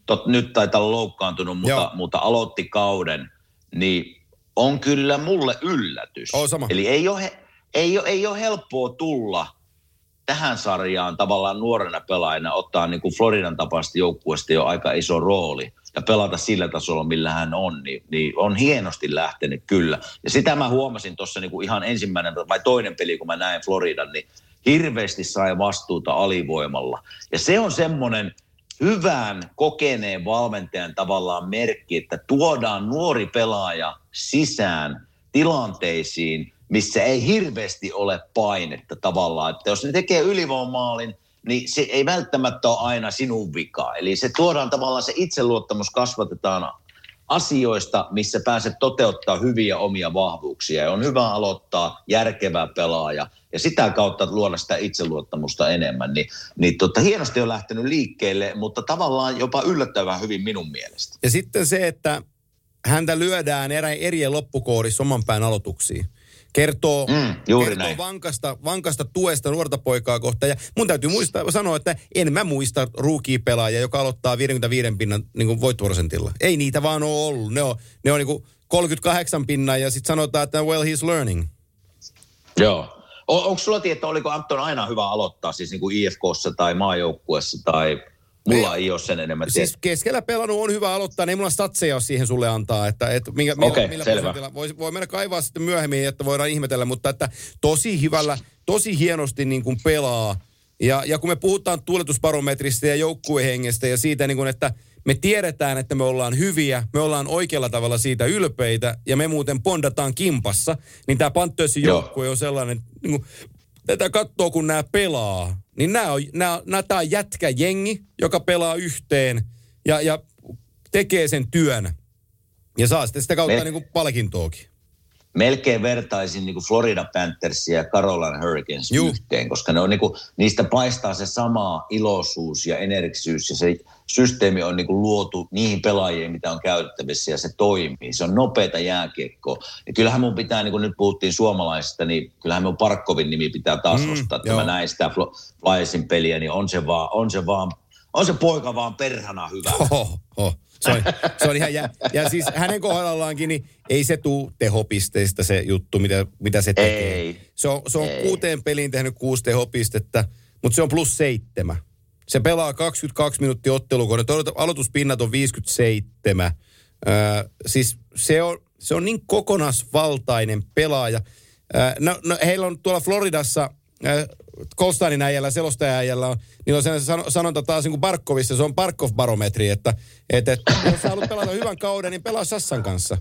tot, nyt taitaa olla loukkaantunut, mutta, mutta aloitti kauden, niin on kyllä mulle yllätys. Oh, sama. Eli ei ole, ei, ole, ei ole helppoa tulla tähän sarjaan tavallaan nuorena pelaajana, ottaa niin kuin Floridan tapaista joukkueesta jo aika iso rooli ja pelata sillä tasolla, millä hän on, niin, niin on hienosti lähtenyt kyllä. Ja sitä mä huomasin tuossa niin kuin ihan ensimmäinen vai toinen peli, kun mä näin Floridan, niin hirveästi sai vastuuta alivoimalla. Ja se on semmoinen hyvän kokeneen valmentajan tavallaan merkki, että tuodaan nuori pelaaja sisään tilanteisiin, missä ei hirveästi ole painetta tavallaan. Että jos ne tekee ylivoimaalin, niin se ei välttämättä ole aina sinun vika. Eli se tuodaan tavallaan, se itseluottamus kasvatetaan asioista, missä pääset toteuttaa hyviä omia vahvuuksia. Ja on hyvä aloittaa järkevää pelaaja ja sitä kautta luoda sitä itseluottamusta enemmän. Ni, niin tota, hienosti on lähtenyt liikkeelle, mutta tavallaan jopa yllättävän hyvin minun mielestä. Ja sitten se, että häntä lyödään erien loppukoodissa oman pään aloituksiin. Kertoo, mm, kertoo vankasta, vankasta tuesta nuorta poikaa kohtaan. Ja mun täytyy muistaa, sanoa, että en mä muista rookie-pelaajaa, joka aloittaa viisikymmentäviisi pinnan niin voittoprosentilla. Ei niitä vaan ole ollut. Ne on, ne on niin kuin kolmekymmentäkahdeksan pinnaa ja sitten sanotaan, että well he's learning. Joo. On, onko sulla tietoa, oliko Anton aina hyvä aloittaa siis niin kuin I F K:ssa tai maajoukkuessa tai... Mulla ei, ei ole sen enemmän. Siis tiedä. Keskellä pelannut on hyvä aloittaa, niin ei mulla statseja ole siihen sulle antaa, että, että minkä, millä, okay, millä prosentilla. Voi, voi mennä kaivaa sitten myöhemmin, että voidaan ihmetellä, mutta että tosi hyvällä, tosi hienosti niin kuin pelaa. Ja, ja kun me puhutaan tuuletusbarometristä ja joukkuehengestä ja siitä, niin kuin, että me tiedetään, että me ollaan hyviä, me ollaan oikealla tavalla siitä ylpeitä ja me muuten pondataan kimpassa, niin tämä Panthersin joukkue on sellainen, niin kuin, tätä katsoo kun nämä pelaa. Niin nämä on, nämä, nämä, tämä on jätkäjengi, joka pelaa yhteen ja, ja tekee sen työn. Ja saa sitten sitä kautta Me, niin kuin palkintoakin. Melkein vertaisin niin kuin Florida Panthersia ja Carolina Hurricanes Juh. yhteen, koska ne on, niin kuin, niistä paistaa se sama iloisuus ja energisyys ja se systeemi on niin kuin luotu niihin pelaajiin, mitä on käytettävissä ja se toimii. Se on nopeata jääkiekkoa. Ja kyllähän mun pitää, niin kuin nyt puhuttiin suomalaisista, niin kyllähän mun Parkkovin nimi pitää taas mm, nostaa. Että mä näin sitä Flyersin peliä, niin on se vaan, on se vaan, on se poika vaan perhana hyvä. Oho, oho. Se on, se on ihan jä... Ja siis hänen kohdallaankin, niin ei se tule tehopisteistä se juttu, mitä, mitä se tekee. Ei. Se on, se on kuuteen peliin tehnyt kuusi tehopistettä, mutta se on plus seitsemän. Se pelaa kaksikymmentäkaksi minuuttia ottelukohde. Aloituspinnat on viisikymmentäseitsemän. Öö, siis se on, se on niin kokonaisvaltainen pelaaja. Öö, no, no, heillä on tuolla Floridassa... Öö, Kolstainin äijällä, selostaja-äijällä on, niillä on sellainen sanonta taas niin kuin Barkovissa, se on Barkov-barometri, että, että, että jos sä haluat pelata hyvän kauden, niin pelaa Sassan kanssa.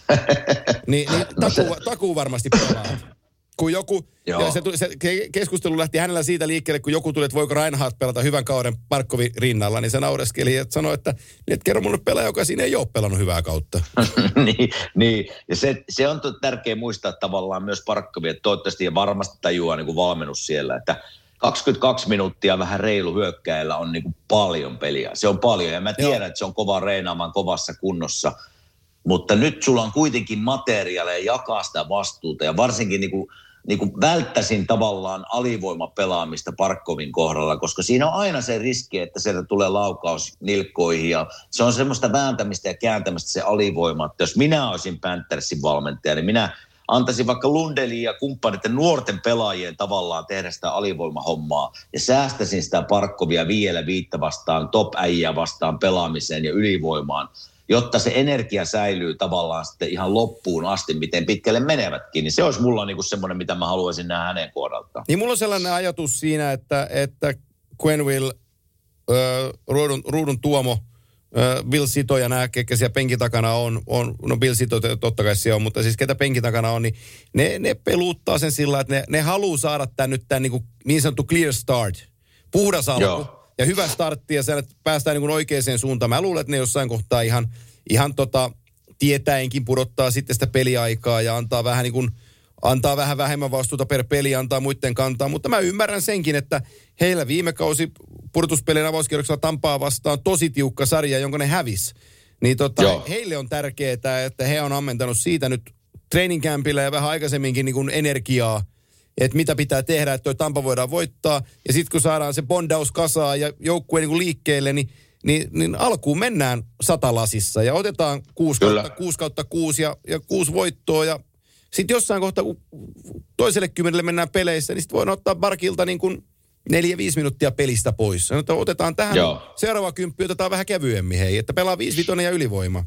Ni, niin takuu, takuu varmasti pelaa. Kun joku, ja se, se keskustelu lähti hänellä siitä liikkeelle, kun joku tuli, että voiko Reinhardt pelata hyvän kauden Barkovin rinnalla, niin se naureskeli ja sanoi, että, että kerro mulle pelaaja, joka siinä ei ole pelannut hyvää kautta. niin, niin, ja se, se on tärkeä muistaa tavallaan myös Barkovia, että toivottavasti ja varmasti tajuaa niin kuin valmennus siellä, että kaksikymmentäkaksi minuuttia vähän reilu hyökkäillä on niin kuin paljon peliä. Se on paljon ja mä tiedän, Joo. että se on kova reinaamaan kovassa kunnossa, mutta nyt sulla on kuitenkin materiaalia jakaa sitä vastuuta ja varsinkin niin kuin, niin kuin välttäisin tavallaan alivoimapelaamista Parkkovin kohdalla, koska siinä on aina se riski, että sieltä tulee laukaus nilkkoihin ja se on semmoista vääntämistä ja kääntämistä se alivoima, että jos minä olisin Panthersin valmentaja, niin minä antaisin vaikka Lundelin ja kumppaneiden nuorten pelaajien tavallaan tehdä sitä alivoimahommaa ja säästäisin sitä Parkkovia vielä viittä vastaan, top-äijää vastaan pelaamiseen ja ylivoimaan, jotta se energia säilyy tavallaan sitten ihan loppuun asti, miten pitkälle menevätkin. Niin se olisi mulla niinku semmoinen, mitä mä haluaisin nähdä hänen kohdaltaan. Niin mulla on sellainen ajatus siinä, että, että Quenneville, äh, ruudun, ruudun Tuomo, äh, Bill Sito ja nämä, ketkä siellä penkin takana on, on, no Bill Sito totta kai siellä on, mutta siis ketä penkin takana on, niin ne, ne peluuttaa sen sillä, että ne, ne haluaa saada tämän nyt tämän niin, kuin, niin sanottu clear start, puhdas alku. Joo. Ja hyvä startti ja sen, että päästään niin kuin oikeaan suuntaan. Mä luulen, että ne jossain kohtaa ihan, ihan tota, tietäenkin pudottaa sitten sitä peliaikaa ja antaa vähän, niin kuin, antaa vähän vähemmän vastuuta per peli, antaa muiden kantaa. Mutta mä ymmärrän senkin, että heillä viime kausi pudotuspelien avauskierroksella Tampaa vastaan tosi tiukka sarja, jonka ne hävisi. Niin tota, heille on tärkeää, että he on ammentanut siitä nyt training campilla ja vähän aikaisemminkin niin kuin energiaa, että mitä pitää tehdä, että toi Tampa voidaan voittaa. Ja sitten kun saadaan se bondaus kasaan ja joukkue niin kuin liikkeelle, niin niin, niin alkuun mennään satalasissa ja otetaan kuusi kautta kuusi ja, ja kuusi voittoa ja sitten jossain kohtaa, kun toiselle kymmenelle mennään peleissä, niin sitten voidaan ottaa Barkilta niin kuin neljä, viisi minuuttia pelistä pois. Sanotaan, otetaan tähän Joo. seuraava kymppi, otetaan vähän kevyemmin, hei, että pelaa viisi vitonen ja ylivoima.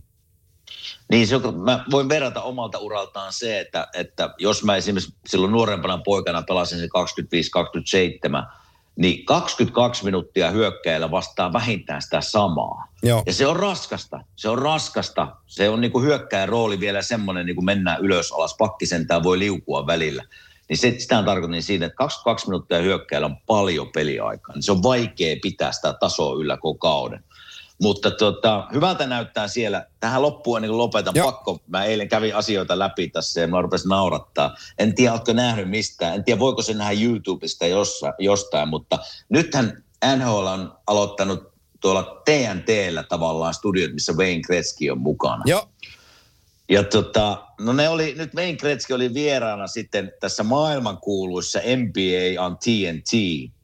Niin, se, mä voin verrata omalta uraltaan se, että, että jos mä esimerkiksi silloin nuorempana poikana pelasin se kaksikymmentäviisi kaksikymmentäseitsemän, niin kaksikymmentäkaksi minuuttia hyökkäillä vastaa vähintään sitä samaa. Joo. Ja se on raskasta. Se on raskasta. Se on niin kuin hyökkäjän rooli vielä semmoinen, niin kuin mennään ylös alas. Pakkisentään voi liukua välillä. Niin se, sitä on tarkoitin siinä, että kaksikymmentäkaksi minuuttia hyökkäillä on paljon peliaikaa. Niin se on vaikea pitää sitä tasoa yllä koko kauden. Mutta tota, hyvältä näyttää siellä. Tähän loppuun ennen kuin lopetan, Joo. pakko. Mä eilen kävin asioita läpi tässä ja mä rupesin naurattaa. En tiedä, ootko nähnyt mistään. En tiedä, voiko se nähdä YouTubesta jossain, jostain, mutta nythän N H L on aloittanut tuolla T N T:llä tavallaan studiot, missä Wayne Gretzky on mukana. Joo. Ja tota, no ne oli, nyt Wayne Gretzky oli vieraana sitten tässä maailmankuuluissa N B A on T N T,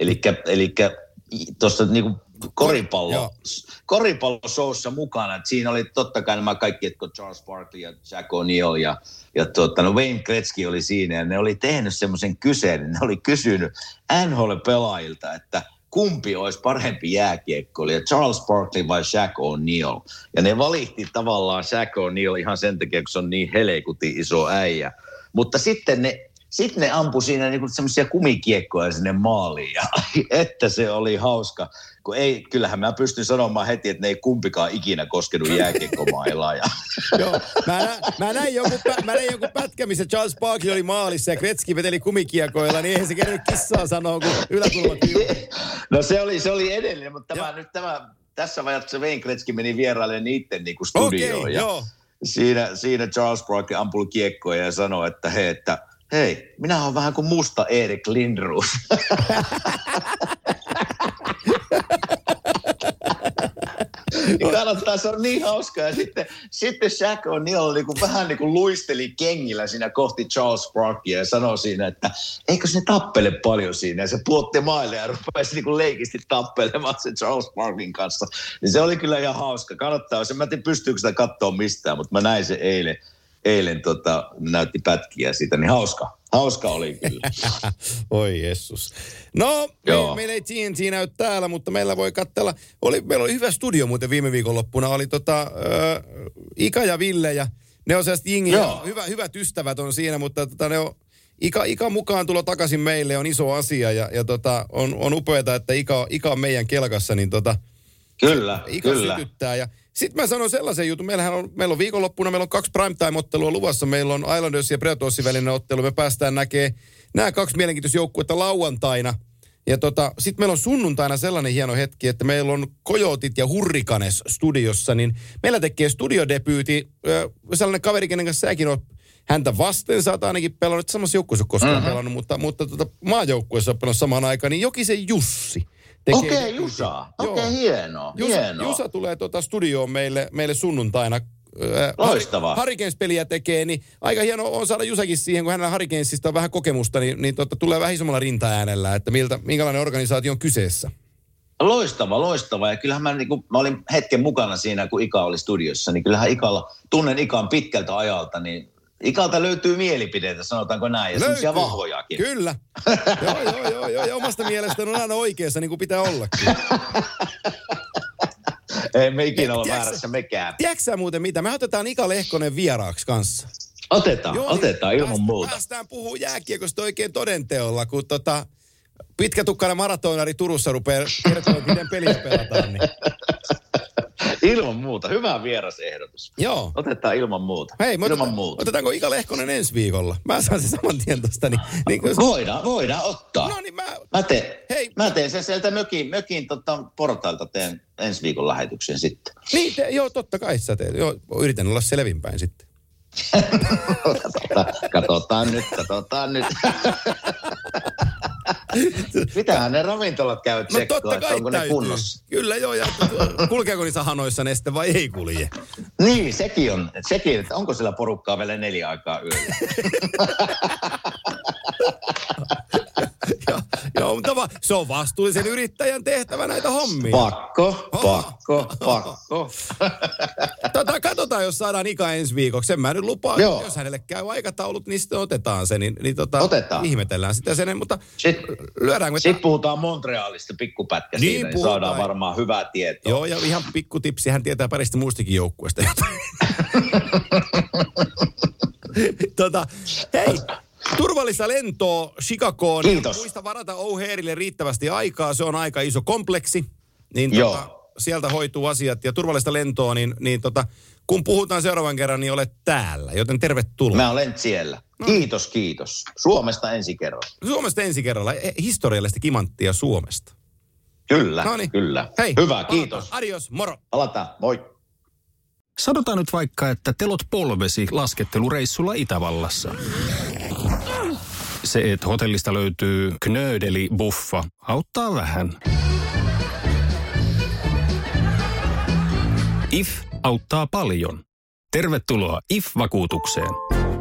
eli tuossa niinku koripallo, koripalloshowssa mukana. Et siinä oli totta kai nämä kaikki, että Charles Barkley ja Jack O'Neal ja, ja tuota, no Wayne Gretzky oli siinä ja ne oli tehnyt semmoisen kyselyn. Ne oli kysynyt N H L-pelaajilta, että kumpi olisi parempi jääkiekkoilija, Charles Barkley vai Jack O'Neal. Ja ne valitti tavallaan Jack O'Neal ihan sen takia, kun se on niin helekuti iso äijä. Mutta sitten ne Sitten ne ampui siinä niinku semmoisia kumikiekkoja sinne maaliin ja että se oli hauska. Kun ei, kyllähän mä pystyn sanomaan heti, että ne ei kumpikaan ikinä koskenut jääkiekkomailaa. Ja... Joo, mä, nä, mä, näin joku, mä näin joku pätkä, missä Charles Barkley oli maalissa ja Gretzky veteli kumikiekoilla, niin eihän se kerran kissaa sanoa, kun yläkulmat No se oli, se oli edellinen, mutta tämä, nyt tämä, tässä vaiheessa Wayne Gretzky meni vierailemaan niiden niinku studioon. Okei, ja joo. Siinä, siinä Charles Barkley ampui kiekkoja ja sanoi, että hei, että hei, minä olen vähän kuin musta Erik Lindros. Niin kannattaa, se on niin hauskaa. Ja sitten, sitten Jack O'Neal niin kuin vähän niin kuin luisteli kengillä siinä kohti Charles Barkleya ja sanoi siinä, että eikö se tappele paljon siinä. Ja se puotti maille ja rupesi niin kuin leikisti tappelemaan se Charles Barkleyn kanssa. Niin se oli kyllä ihan hauska. Kannattaa, mä en tiedä pystyykö sitä katsoa mistään, mutta mä näin se eilen. Eilen tota, näytti pätkiä siitä, niin hauska. Hauska oli kyllä. Oi Jessus. No, me, meillä ei T N T näy täällä, mutta meillä voi katsella. Oli, meillä oli hyvä studio muuten viime viikonloppuna. Oli tota, äh, Ika ja Ville ja ne on sellaiset jingi. Hyvä, hyvät ystävät on siinä, mutta tota, ne on, Ika, Ika mukaan tulo takaisin meille on iso asia ja, ja tota, on, on upeata, että Ika, Ika on meidän kelkassa, niin tota, Kyllä, Ika kyllä. sytyttää ja sitten mä sanon sellaisen jutun, meillähän on, meillä on viikonloppuna, meillä on kaksi primetime-ottelua luvassa, meillä on Islanders ja Predatorsin välinen ottelu, me päästään näkemään nämä kaksi mielenkiintoista joukkuetta lauantaina. Ja tota, sitten meillä on sunnuntaina sellainen hieno hetki, että meillä on Coyotit ja Hurricanes studiossa, niin meillä tekee studiodebyyti äh, sellainen kaveri, kenen kanssa säkin on häntä vasten, sä oot ainakin pelannut, samassa joukkueessa koskaan mm-hmm. pelannut, mutta, mutta tota, maajoukkueessa on pelannut samaan aikaan, niin Jokisen Jussi. Okei, okay, Jusa. Okei, okay, hienoa, Jusa, hienoa. Jusa tulee tuota studioon meille, meille sunnuntaina. Loistavaa. Hurricanes-peliä tekee, niin aika hieno on saada Jusakin siihen, kun hänellä Hurricanesista on vähän kokemusta, niin, niin tota, tulee vähän isommalla rintaäänellä, että miltä, minkälainen organisaatio on kyseessä. Loistava, loistava. Ja kyllähän mä, niin kun, mä olin hetken mukana siinä, kun Ika oli studiossa, niin kyllähän Ikalla, tunnen Ikan pitkältä ajalta, niin Ikalta löytyy mielipiteitä, sanotaanko näin, ja semmoisia vahvojakin. Kyllä. joo, joo, joo, joo, ja omasta mielestä on aina oikeassa, niin kuin pitää ollakin. Ei me ikinä olla väärässä mekään. Tiedätkö sä muuten mitä? Me otetaan Ika Lehkonen vieraaksi kanssa. Otetaan, joo, otetaan ilman päästään, muuta. Päästään puhua jääkiekosta oikein todenteolla, kun tota, pitkätukkainen maratonari Turussa rupeaa kertomaan, miten peliä pelataan. Niin. Ilman muuta. Hyvä vierasehdotus. Joo. Otetaan ilman muuta. Hei, ilman otetaan, muuta. Otetaanko Ika Lehkonen ensi viikolla? Mä saan sen saman tien tosta. Niin, niin kun... Voidaan, voidaan ottaa. No niin, mä... Mä teen, Hei. Mä teen sen sieltä mökin, mökin tota, portailta teen ensi viikon lähetyksen sitten. Niin, te, joo, totta kai sä teet. Joo, yritän olla selvinpäin sitten. katsotaan, katsotaan nyt, katsotaan nyt. Mitähän ne ravintolat käyvät no, tsekkoa, että onko täytyy. Ne kunnossa? Kyllä joo, ja kulkeeko niissä hanoissa neste vai ei kulje? Niin, sekin on. Sekin, että onko siellä porukkaa vielä neljä aikaa yöllä? joo, joo, mutta va, se on vastuullisen yrittäjän tehtävä näitä hommia. Pakko, pakko, pakko. Tota, katsotaan, jos saadaan Ika ensi viikoksi. Sen mä nyt lupaan, Joo. jos hänelle käy aikataulut, niin sitten otetaan se. Niin, niin tota, otetaan. Ihmetellään sitä sen, mutta sitten, lyödäänkö... Sitten puhutaan Montrealista pikkupätkä niin siitä, niin saadaan varmaan hyvää tietoa. Joo, ja ihan pikkutipsi, hän tietää parista muustakin joukkueesta jotain. tota, hei, turvallista lentoa Chicagoon. Kiitos. Muista varata O'Hareille riittävästi aikaa, se on aika iso kompleksi. Niin tota, sieltä hoituu asiat ja turvallista lentoa, niin, niin tota, kun puhutaan seuraavan kerran, niin olet täällä, joten tervetuloa. Mä olen siellä. Kiitos, kiitos. Suomesta ensi kerralla. Suomesta ensi kerralla. Historiallista kimanttia Suomesta. Kyllä, Noniin. kyllä. Hei, hyvä, palataan. kiitos. Adios, moro. Palataan, moi. Sanotaan nyt vaikka, että telot polvesi laskettelureissulla Itävallassa. Se, että hotellista löytyy knöydeli-buffa, auttaa vähän. I F auttaa paljon. Tervetuloa I F-vakuutukseen.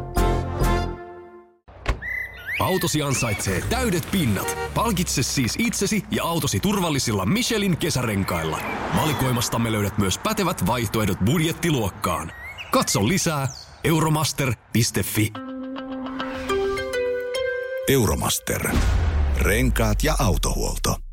Autosi ansaitsee täydet pinnat. Palkitse siis itsesi ja autosi turvallisilla Michelin kesärenkailla. Valikoimastamme löydät myös pätevät vaihtoehdot budjettiluokkaan. Katso lisää euromaster piste fi. Euromaster. Renkaat ja autohuolto.